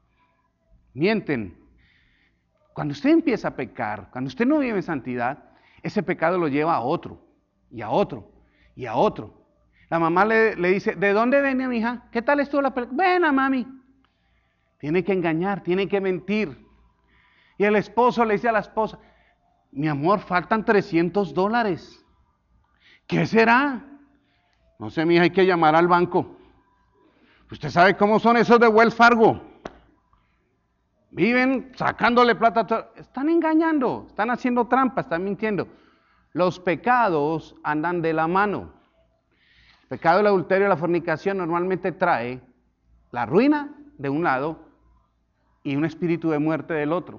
Mienten. Cuando usted empieza a pecar, cuando usted no vive en santidad, ese pecado lo lleva a otro, y a otro, y a otro. La mamá le dice, ¿de dónde viene mi hija? ¿Qué tal estuvo la película? Ven a mami. Tiene que engañar, tiene que mentir. Y el esposo le dice a la esposa, mi amor, faltan $300. ¿Qué será? No sé, mi hija, hay que llamar al banco. Usted sabe cómo son esos de Wells Fargo. Viven sacándole plata. Están engañando, están haciendo trampas, están mintiendo. Los pecados andan de la mano. El pecado del adulterio y la fornicación normalmente trae la ruina de un lado y un espíritu de muerte del otro.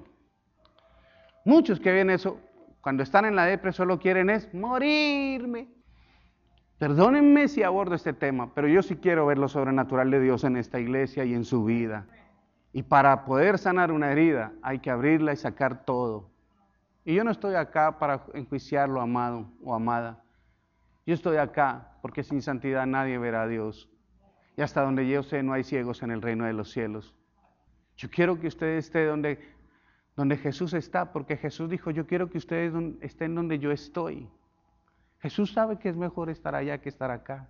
Muchos que ven eso, cuando están en la depresión, solo quieren es morirme. Perdónenme si abordo este tema, pero yo sí quiero ver lo sobrenatural de Dios en esta iglesia y en su vida. Y para poder sanar una herida hay que abrirla y sacar todo. Y yo no estoy acá para enjuiciarlo, amado o amada. Yo estoy acá porque sin santidad nadie verá a Dios. Y hasta donde yo sé no hay ciegos en el reino de los cielos. Yo quiero que usted esté donde Jesús está, porque Jesús dijo, yo quiero que ustedes estén donde yo estoy. Jesús sabe que es mejor estar allá que estar acá.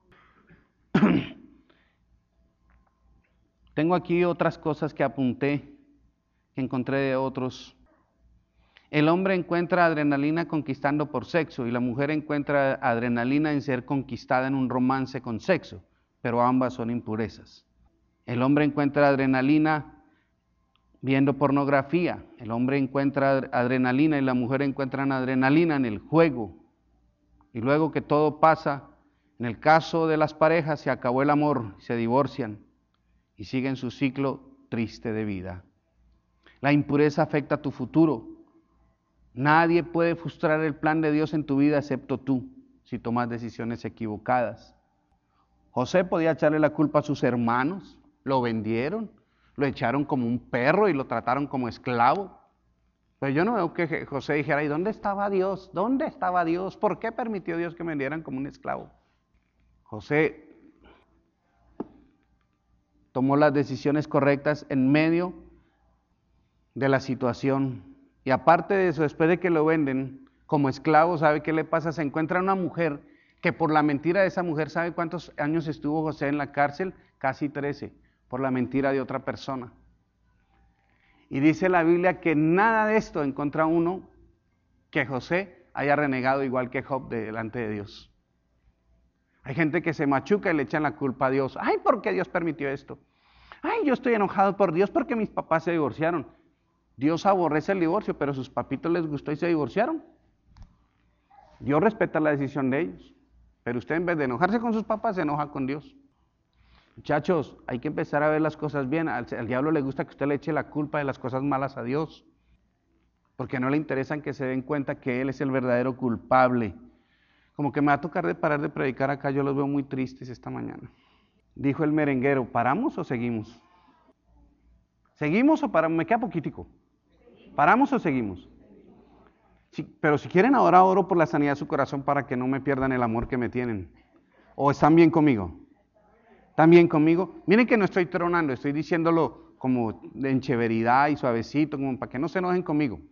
Tengo aquí otras cosas que apunté, que encontré de otros. El hombre encuentra adrenalina conquistando por sexo y la mujer encuentra adrenalina en ser conquistada en un romance con sexo, pero ambas son impurezas. El hombre encuentra adrenalina viendo pornografía, el hombre encuentra adrenalina y la mujer encuentra adrenalina en el juego. Y luego que todo pasa, en el caso de las parejas se acabó el amor, se divorcian y siguen su ciclo triste de vida. La impureza afecta a tu futuro. Nadie puede frustrar el plan de Dios en tu vida excepto tú, si tomas decisiones equivocadas. José podía echarle la culpa a sus hermanos, lo vendieron, lo echaron como un perro y lo trataron como esclavo. Pero yo no veo que José dijera, ¿y dónde estaba Dios? ¿Dónde estaba Dios? ¿Por qué permitió Dios que me vendieran como un esclavo? José tomó las decisiones correctas en medio de la situación. Y aparte de eso, después de que lo venden como esclavo, ¿sabe qué le pasa? Se encuentra una mujer que por la mentira de esa mujer, ¿sabe cuántos años estuvo José en la cárcel? Casi 13, por la mentira de otra persona. Y dice la Biblia que nada de esto encuentra uno que José haya renegado igual que Job delante de Dios. Hay gente que se machuca y le echan la culpa a Dios. Ay, ¿por qué Dios permitió esto? Ay, yo estoy enojado por Dios porque mis papás se divorciaron. Dios aborrece el divorcio, pero a sus papitos les gustó y se divorciaron. Dios respeta la decisión de ellos, pero usted en vez de enojarse con sus papás, se enoja con Dios. Muchachos, hay que empezar a ver las cosas bien. Al diablo le gusta que usted le eche la culpa de las cosas malas a Dios, porque no le interesan que se den cuenta que Él es el verdadero culpable. Como que me va a tocar de parar de predicar acá, yo los veo muy tristes esta mañana. Dijo el merenguero, ¿paramos o seguimos? ¿Seguimos o paramos? Me queda poquitico. ¿Paramos o seguimos? Sí, pero si quieren ahora oro por la sanidad de su corazón para que no me pierdan el amor que me tienen. ¿O están bien conmigo? ¿Están bien conmigo? Miren que no estoy tronando, estoy diciéndolo como en chéveridad y suavecito, como para que no se enojen conmigo.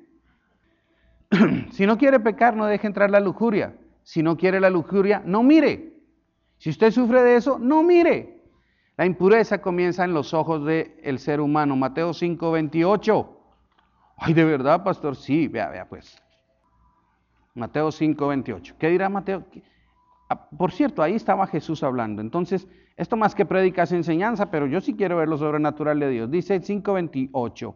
Si no quiere pecar, no deje entrar la lujuria. Si no quiere la lujuria, no mire. Si usted sufre de eso, no mire. La impureza comienza en los ojos del ser humano. Mateo 5:28. Ay, ¿de verdad, pastor? Sí, vea pues. Mateo 5:28. ¿Qué dirá Mateo? Por cierto, ahí estaba Jesús hablando. Entonces, esto más que prédica es enseñanza, pero yo sí quiero ver lo sobrenatural de Dios. Dice 5:28.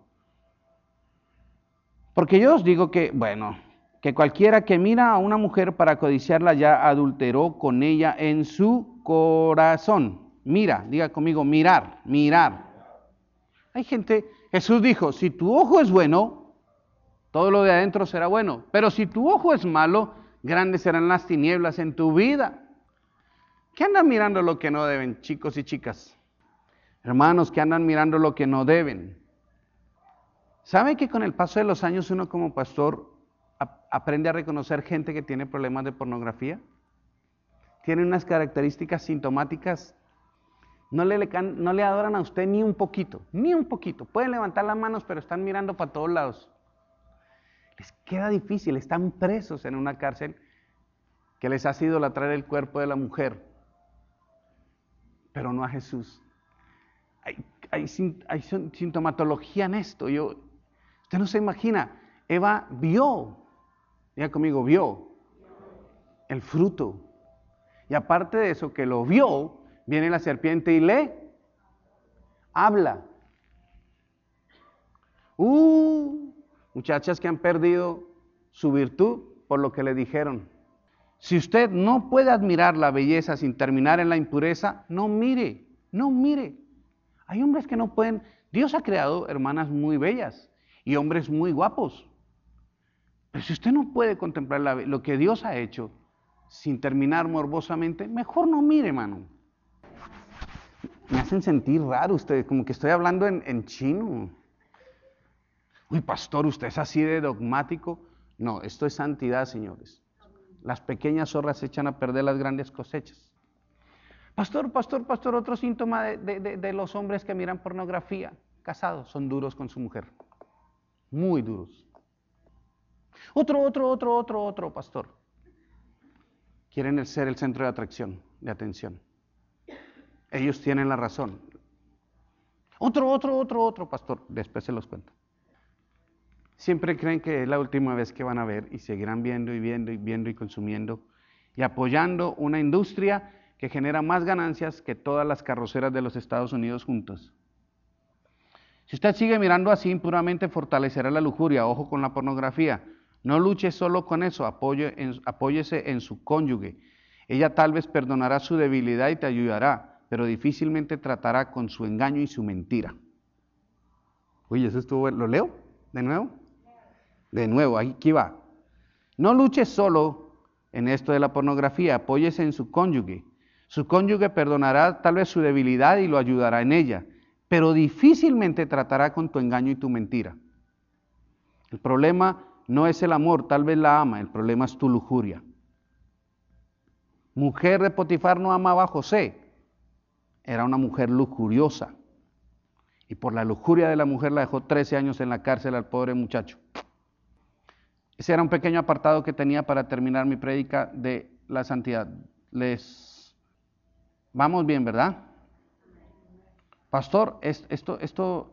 Porque yo os digo que, que cualquiera que mira a una mujer para codiciarla ya adulteró con ella en su corazón. Mira, diga conmigo, mirar. Hay gente, Jesús dijo, si tu ojo es bueno, todo lo de adentro será bueno. Pero si tu ojo es malo, grandes serán las tinieblas en tu vida. ¿Qué andan mirando lo que no deben, chicos y chicas? Hermanos, que andan mirando lo que no deben. ¿Sabe que con el paso de los años uno como pastor aprende a reconocer gente que tiene problemas de pornografía? Tiene unas características sintomáticas. No le adoran a usted ni un poquito. Pueden levantar las manos, pero están mirando para todos lados. Les queda difícil, están presos en una cárcel que les ha sido idolatrar el cuerpo de la mujer, pero no a Jesús. Hay sintomatología en esto. Usted no se imagina, Eva vio, diga conmigo, vio el fruto. Y aparte de eso, que lo vio, viene la serpiente y le habla. Muchachas que han perdido su virtud por lo que le dijeron. Si usted no puede admirar la belleza sin terminar en la impureza, no mire. Hay hombres que no pueden. Dios ha creado hermanas muy bellas y hombres muy guapos. Pero si usted no puede contemplar lo que Dios ha hecho, sin terminar morbosamente, mejor no mire, hermano. Me hacen sentir raro ustedes, como que estoy hablando en chino. Uy, pastor, ¿usted es así de dogmático? No, esto es santidad, señores. Las pequeñas zorras echan a perder las grandes cosechas. Pastor, otro síntoma de los hombres que miran pornografía, casados, son duros con su mujer. Muy duros. Otro, pastor. Quieren ser el centro de atracción, de atención. Ellos tienen la razón. Otro, pastor. Después se los cuento. Siempre creen que es la última vez que van a ver y seguirán viendo y consumiendo y apoyando una industria que genera más ganancias que todas las carroceras de los Estados Unidos juntos. Si usted sigue mirando así, impuramente fortalecerá la lujuria. Ojo con la pornografía. No luche solo con eso, apóyese en su cónyuge. Ella tal vez perdonará su debilidad y te ayudará, pero difícilmente tratará con su engaño y su mentira. Oye, eso estuvo, ¿lo leo? ¿De nuevo? De nuevo, aquí va. No luche solo en esto de la pornografía, apóyese en su cónyuge. Su cónyuge perdonará tal vez su debilidad y lo ayudará en ella, pero difícilmente tratará con tu engaño y tu mentira. El problema no es el amor, tal vez la ama, el problema es tu lujuria. Mujer de Potifar no amaba a José, era una mujer lujuriosa. Y por la lujuria de la mujer la dejó 13 años en la cárcel al pobre muchacho. Ese era un pequeño apartado que tenía para terminar mi prédica de la santidad. Vamos bien, ¿verdad? Pastor, esto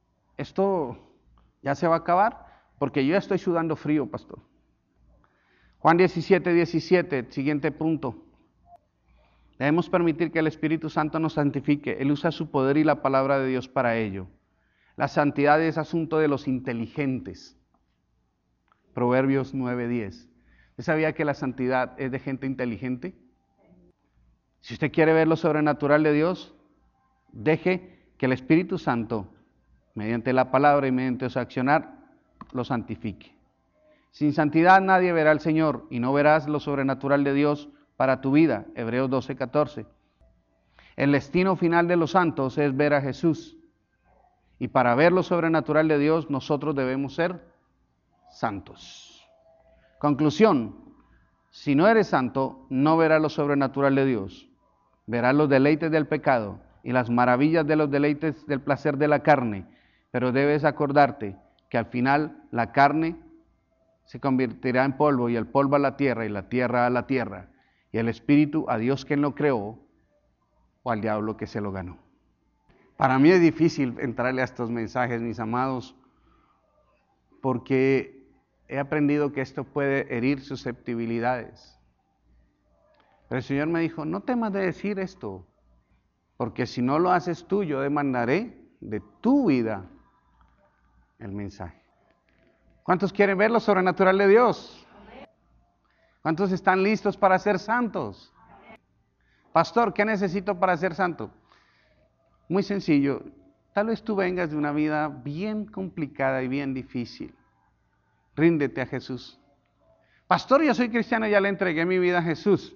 ya se va a acabar, porque yo ya estoy sudando frío, pastor. Juan 17, siguiente punto. Debemos permitir que el Espíritu Santo nos santifique. Él usa su poder y la palabra de Dios para ello. La santidad es asunto de los inteligentes. Proverbios 9:10. ¿Usted sabía que la santidad es de gente inteligente? Si usted quiere ver lo sobrenatural de Dios, deje que el Espíritu Santo, mediante la palabra y mediante su accionar, lo santifique. Sin santidad nadie verá al Señor y no verás lo sobrenatural de Dios para tu vida. Hebreos 12:14. El destino final de los santos es ver a Jesús. Y para ver lo sobrenatural de Dios, nosotros debemos ser santos. Conclusión: si no eres santo, no verás lo sobrenatural de Dios. Verás los deleites del pecado y las maravillas de los deleites del placer de la carne, pero debes acordarte que al final la carne se convertirá en polvo y el polvo a la tierra y la tierra a la tierra y el espíritu a Dios quien lo creó o al diablo que se lo ganó. Para mí es difícil entrarle a estos mensajes, mis amados, porque he aprendido que esto puede herir susceptibilidades. Pero el Señor me dijo, no temas de decir esto, porque si no lo haces tú, yo demandaré de tu vida el mensaje. ¿Cuántos quieren ver lo sobrenatural de Dios? ¿Cuántos están listos para ser santos? Pastor, ¿qué necesito para ser santo? Muy sencillo, tal vez tú vengas de una vida bien complicada y bien difícil. Ríndete a Jesús. Pastor, yo soy cristiano y ya le entregué mi vida a Jesús.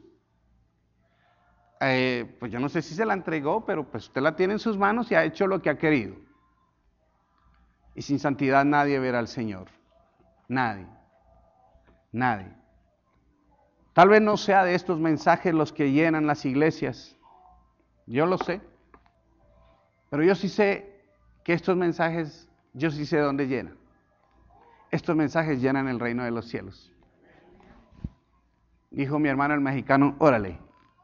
Pues yo no sé si se la entregó, pero pues usted la tiene en sus manos y ha hecho lo que ha querido. Y sin santidad nadie verá al Señor. Nadie. Tal vez no sea de estos mensajes los que llenan las iglesias. Yo lo sé. Pero yo sí sé que estos mensajes, yo sí sé dónde llenan. Estos mensajes llenan el reino de los cielos. Dijo mi hermano el mexicano, órale.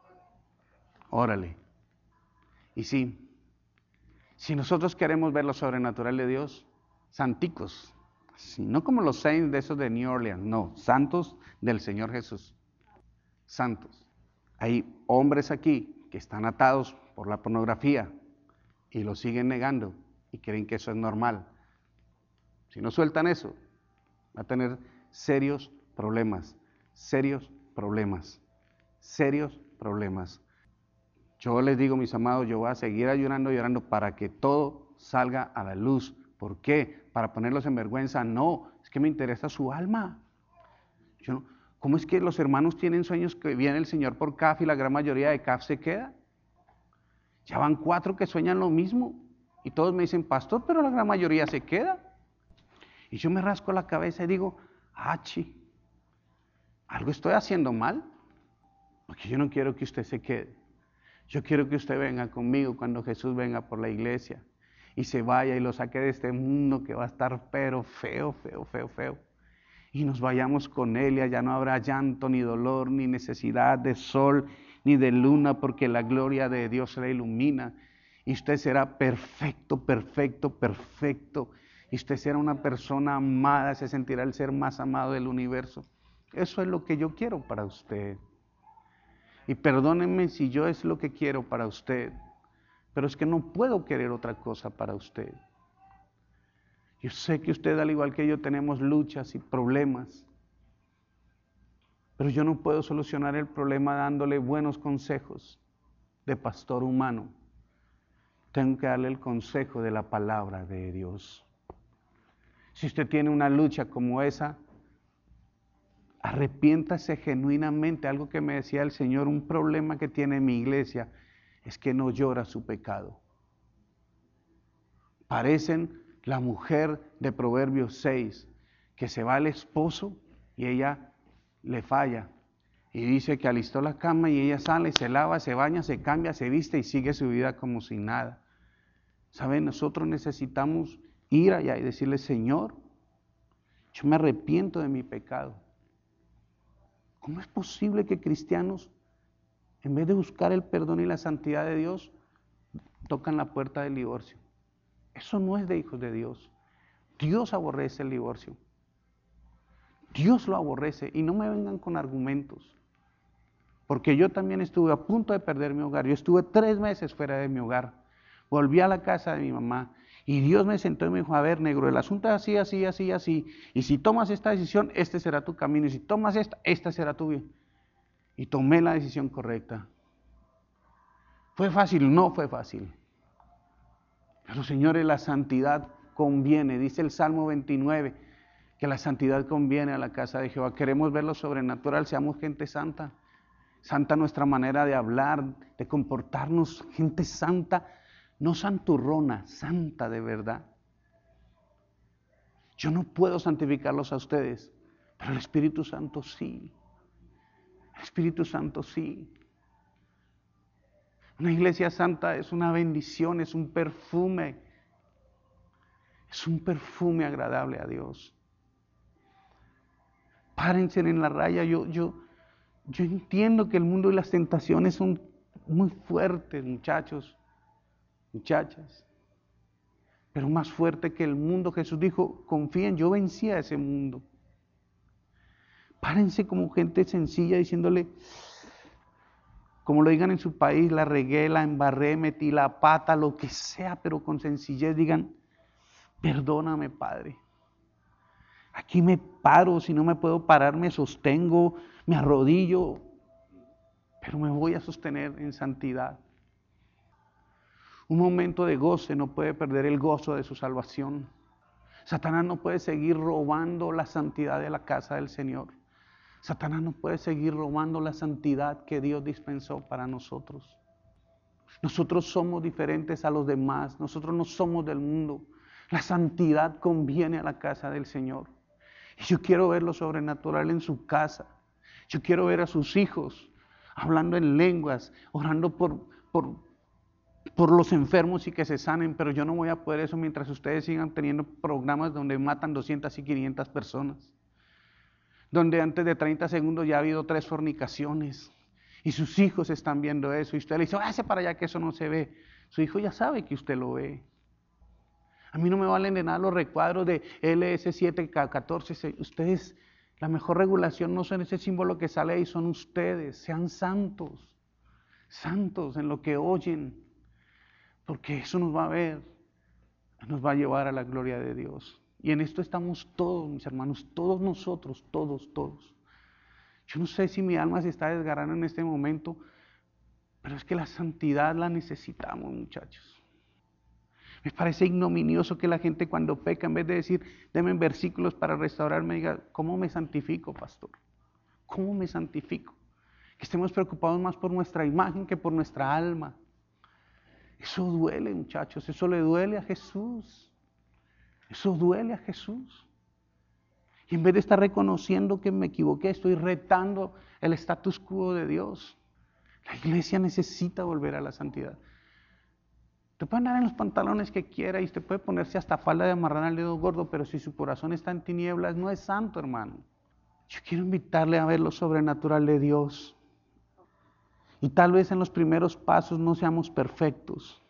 Y sí, si nosotros queremos ver lo sobrenatural de Dios, santicos, no como los saints de esos de New Orleans, no, santos del Señor Jesús, santos. Hay hombres aquí que están atados por la pornografía y lo siguen negando y creen que eso es normal. Si no sueltan eso, va a tener serios problemas. Yo les digo, mis amados, yo voy a seguir llorando para que todo salga a la luz. ¿Por qué? ¿Para ponerlos en vergüenza? No, es que me interesa su alma. ¿Cómo es que los hermanos tienen sueños que viene el Señor por CAF y la gran mayoría de CAF se queda? Ya van 4 que sueñan lo mismo. Y todos me dicen, pastor, pero la gran mayoría se queda. Y yo me rasco la cabeza y digo, algo estoy haciendo mal. Porque yo no quiero que usted se quede. Yo quiero que usted venga conmigo cuando Jesús venga por la iglesia. Y se vaya y lo saque de este mundo que va a estar pero feo. Y nos vayamos con Él y allá no habrá llanto, ni dolor, ni necesidad de sol, ni de luna, porque la gloria de Dios le ilumina. Y usted será perfecto. Y usted será una persona amada, se sentirá el ser más amado del universo. Eso es lo que yo quiero para usted. Y perdónenme si yo es lo que quiero para usted, pero es que no puedo querer otra cosa para usted. Yo sé que usted, al igual que yo, tenemos luchas y problemas, pero yo no puedo solucionar el problema dándole buenos consejos de pastor humano. Tengo que darle el consejo de la palabra de Dios. Si usted tiene una lucha como esa, arrepiéntase genuinamente. Algo que me decía el Señor, un problema que tiene mi iglesia es que no llora su pecado. Parecen la mujer de Proverbios 6, que se va al esposo y ella le falla. Y dice que alistó la cama y ella sale, se lava, se baña, se cambia, se viste y sigue su vida como si nada. ¿Saben? Nosotros necesitamos ir allá y decirle, Señor, yo me arrepiento de mi pecado. ¿Cómo es posible que cristianos, en vez de buscar el perdón y la santidad de Dios, tocan la puerta del divorcio? Eso no es de hijos de Dios. Dios aborrece el divorcio. Dios lo aborrece y no me vengan con argumentos. Porque yo también estuve a punto de perder mi hogar. Yo estuve 3 meses fuera de mi hogar. Volví a la casa de mi mamá y Dios me sentó y me dijo, a ver, negro, el asunto es así. Y si tomas esta decisión, este será tu camino. Y si tomas esta será tu vida. Y tomé la decisión correcta. ¿Fue fácil? No fue fácil. Pero señores, la santidad conviene. Dice el Salmo 29, que la santidad conviene a la casa de Jehová. Queremos ver lo sobrenatural, seamos gente santa. Santa nuestra manera de hablar, de comportarnos, gente santa, no santurrona, santa de verdad. Yo no puedo santificarlos a ustedes, pero el Espíritu Santo sí. El Espíritu Santo sí. Una iglesia santa es una bendición, es un perfume. Es un perfume agradable a Dios. Párense en la raya. Yo entiendo que el mundo y las tentaciones son muy fuertes, muchachos, muchachas. Pero más fuerte que el mundo, Jesús dijo, confíen, yo vencí a ese mundo. Párense como gente sencilla diciéndole, como lo digan en su país, la regué, la embarré, metí la pata, lo que sea, pero con sencillez digan, perdóname, Padre. Aquí me paro, si no me puedo parar, me sostengo, me arrodillo, pero me voy a sostener en santidad. Un momento de goce no puede perder el gozo de su salvación. Satanás no puede seguir robando la santidad de la casa del Señor. Satanás no puede seguir robando la santidad que Dios dispensó para nosotros. Nosotros somos diferentes a los demás, nosotros no somos del mundo. La santidad conviene a la casa del Señor. Y yo quiero ver lo sobrenatural en su casa. Yo quiero ver a sus hijos hablando en lenguas, orando por los enfermos y que se sanen, pero yo no voy a poder eso mientras ustedes sigan teniendo programas donde matan 200 y 500 personas. Donde antes de 30 segundos ya ha habido 3 fornicaciones. Y sus hijos están viendo eso. Y usted le dice, váyase para allá que eso no se ve. Su hijo ya sabe que usted lo ve. A mí no me valen de nada los recuadros de LS7K14. Ustedes, la mejor regulación no son ese símbolo que sale ahí, son ustedes. Sean santos. Santos en lo que oyen. Porque eso nos va a llevar a la gloria de Dios. Y en esto estamos todos, mis hermanos, todos nosotros, todos. Yo no sé si mi alma se está desgarrando en este momento, pero es que la santidad la necesitamos, muchachos. Me parece ignominioso que la gente cuando peca, en vez de decir, denme versículos para restaurarme, diga, ¿cómo me santifico, pastor? ¿Cómo me santifico? Que estemos preocupados más por nuestra imagen que por nuestra alma. Eso duele, muchachos, eso le duele a Jesús. Eso duele a Jesús. Y en vez de estar reconociendo que me equivoqué, estoy retando el status quo de Dios. La iglesia necesita volver a la santidad. Usted puede andar en los pantalones que quiera y usted puede ponerse hasta falda de amarrar al dedo gordo, pero si su corazón está en tinieblas, no es santo, hermano. Yo quiero invitarle a ver lo sobrenatural de Dios. Y tal vez en los primeros pasos no seamos perfectos.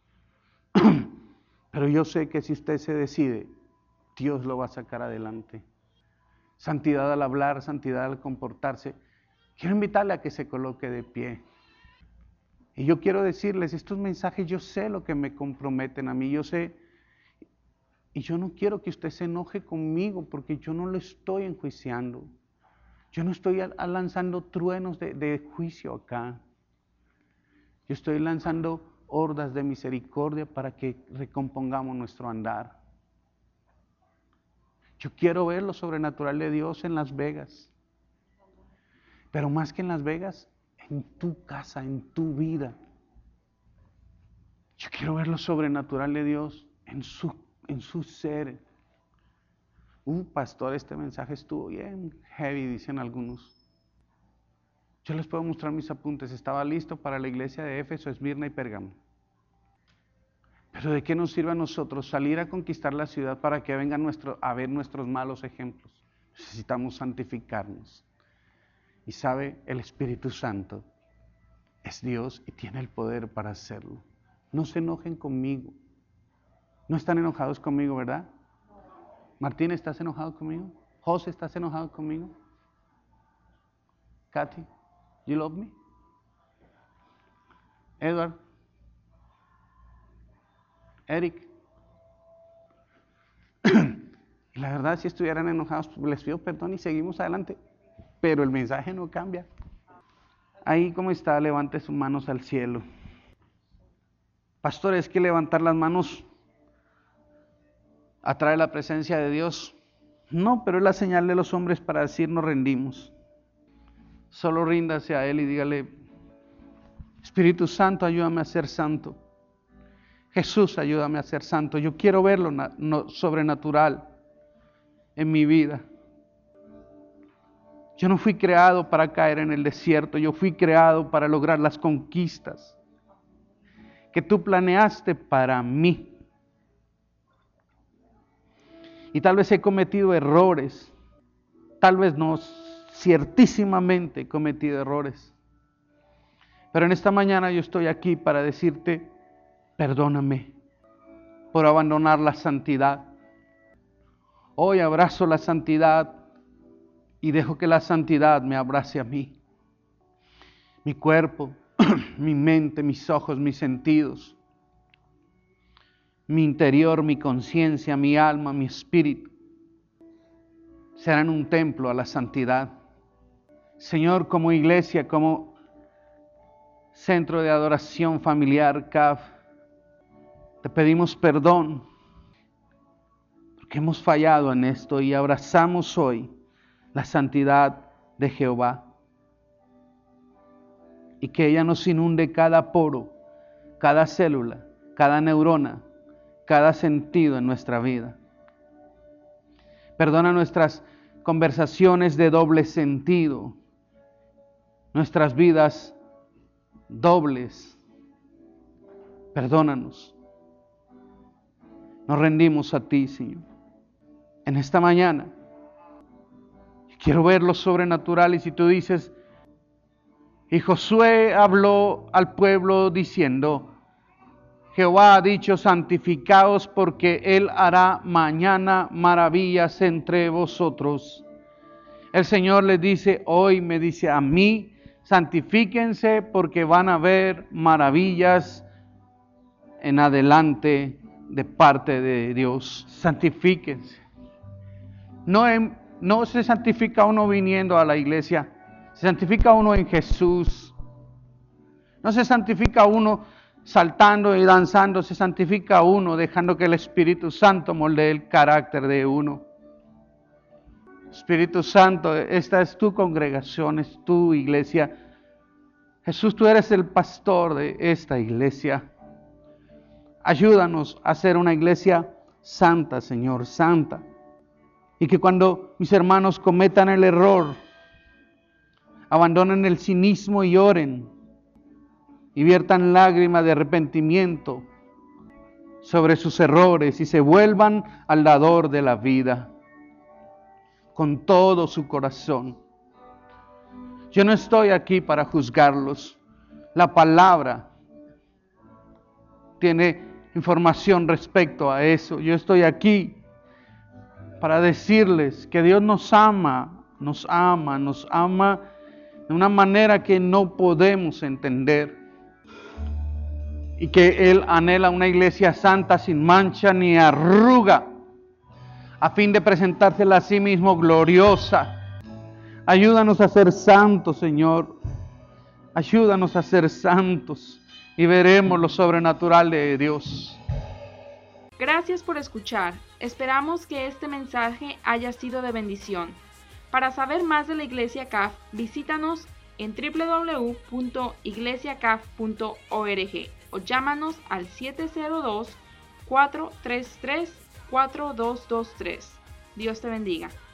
Pero yo sé que si usted se decide, Dios lo va a sacar adelante. Santidad al hablar, santidad al comportarse. Quiero invitarle a que se coloque de pie. Y yo quiero decirles, estos mensajes yo sé lo que me comprometen a mí, yo sé. Y yo no quiero que usted se enoje conmigo porque yo no lo estoy enjuiciando. Yo no estoy lanzando truenos de juicio acá. Yo estoy lanzando hordas de misericordia para que recompongamos nuestro andar. Yo quiero ver lo sobrenatural de Dios en Las Vegas. Pero más que en Las Vegas, en tu casa, en tu vida. Yo quiero ver lo sobrenatural de Dios en su ser. Pastor, este mensaje estuvo bien heavy, dicen algunos. Yo les puedo mostrar mis apuntes. Estaba listo para la iglesia de Éfeso, Esmirna y Pérgamo. Pero ¿de qué nos sirve a nosotros salir a conquistar la ciudad para que vengan a ver nuestros malos ejemplos? Necesitamos santificarnos. Y sabe, el Espíritu Santo es Dios y tiene el poder para hacerlo. No se enojen conmigo. No están enojados conmigo, ¿verdad? Martín, ¿estás enojado conmigo? José, ¿estás enojado conmigo? Katy, you love me? Edward, Eric. Y la verdad, si estuvieran enojados, les pido perdón y seguimos adelante. Pero el mensaje no cambia. Ahí como está, levante sus manos al cielo. Pastor, es que levantar las manos atrae la presencia de Dios. No, pero es la señal de los hombres para decir nos rendimos. Solo ríndase a Él y dígale, Espíritu Santo, ayúdame a ser santo. Jesús, ayúdame a ser santo. Yo quiero ver lo sobrenatural en mi vida. Yo no fui creado para caer en el desierto, yo fui creado para lograr las conquistas que tú planeaste para mí. Y tal vez he cometido errores, tal vez no, ciertísimamente he cometido errores. Pero en esta mañana yo estoy aquí para decirte, perdóname por abandonar la santidad. Hoy abrazo la santidad y dejo que la santidad me abrace a mí. Mi cuerpo, mi mente, mis ojos, mis sentidos, mi interior, mi conciencia, mi alma, mi espíritu, serán un templo a la santidad. Señor, como iglesia, como centro de adoración familiar, CAF, te pedimos perdón porque hemos fallado en esto y abrazamos hoy la santidad de Jehová. Y que ella nos inunde cada poro, cada célula, cada neurona, cada sentido en nuestra vida. Perdona nuestras conversaciones de doble sentido, nuestras vidas dobles. Perdónanos. Nos rendimos a ti, Señor. En esta mañana quiero ver lo sobrenatural y si tú dices, y Josué habló al pueblo diciendo, Jehová ha dicho, santificaos porque Él hará mañana maravillas entre vosotros. El Señor les dice, hoy me dice a mí, santifíquense porque van a ver maravillas en adelante de parte de Dios. Santifíquense. No se santifica uno viniendo a la iglesia, se santifica uno en Jesús. No se santifica uno saltando y danzando, se santifica uno dejando que el Espíritu Santo moldee el carácter de uno. Espíritu Santo, esta es tu congregación, es tu iglesia. Jesús, tú eres el pastor de esta iglesia. Ayúdanos a ser una iglesia santa, Señor, santa. Y que cuando mis hermanos cometan el error, abandonen el cinismo y oren y viertan lágrimas de arrepentimiento sobre sus errores y se vuelvan al dador de la vida con todo su corazón. Yo no estoy aquí para juzgarlos. La palabra tiene información respecto a eso. Yo estoy aquí para decirles que Dios nos ama de una manera que no podemos entender. Y que Él anhela una iglesia santa, sin mancha ni arruga, a fin de presentársela a sí mismo gloriosa. Ayúdanos a ser santos, Señor. Ayúdanos a ser santos y veremos lo sobrenatural de Dios. Gracias por escuchar. Esperamos que este mensaje haya sido de bendición. Para saber más de la Iglesia CAF, visítanos en www.iglesiacaf.org o llámanos al 702-433-4223. Dios te bendiga.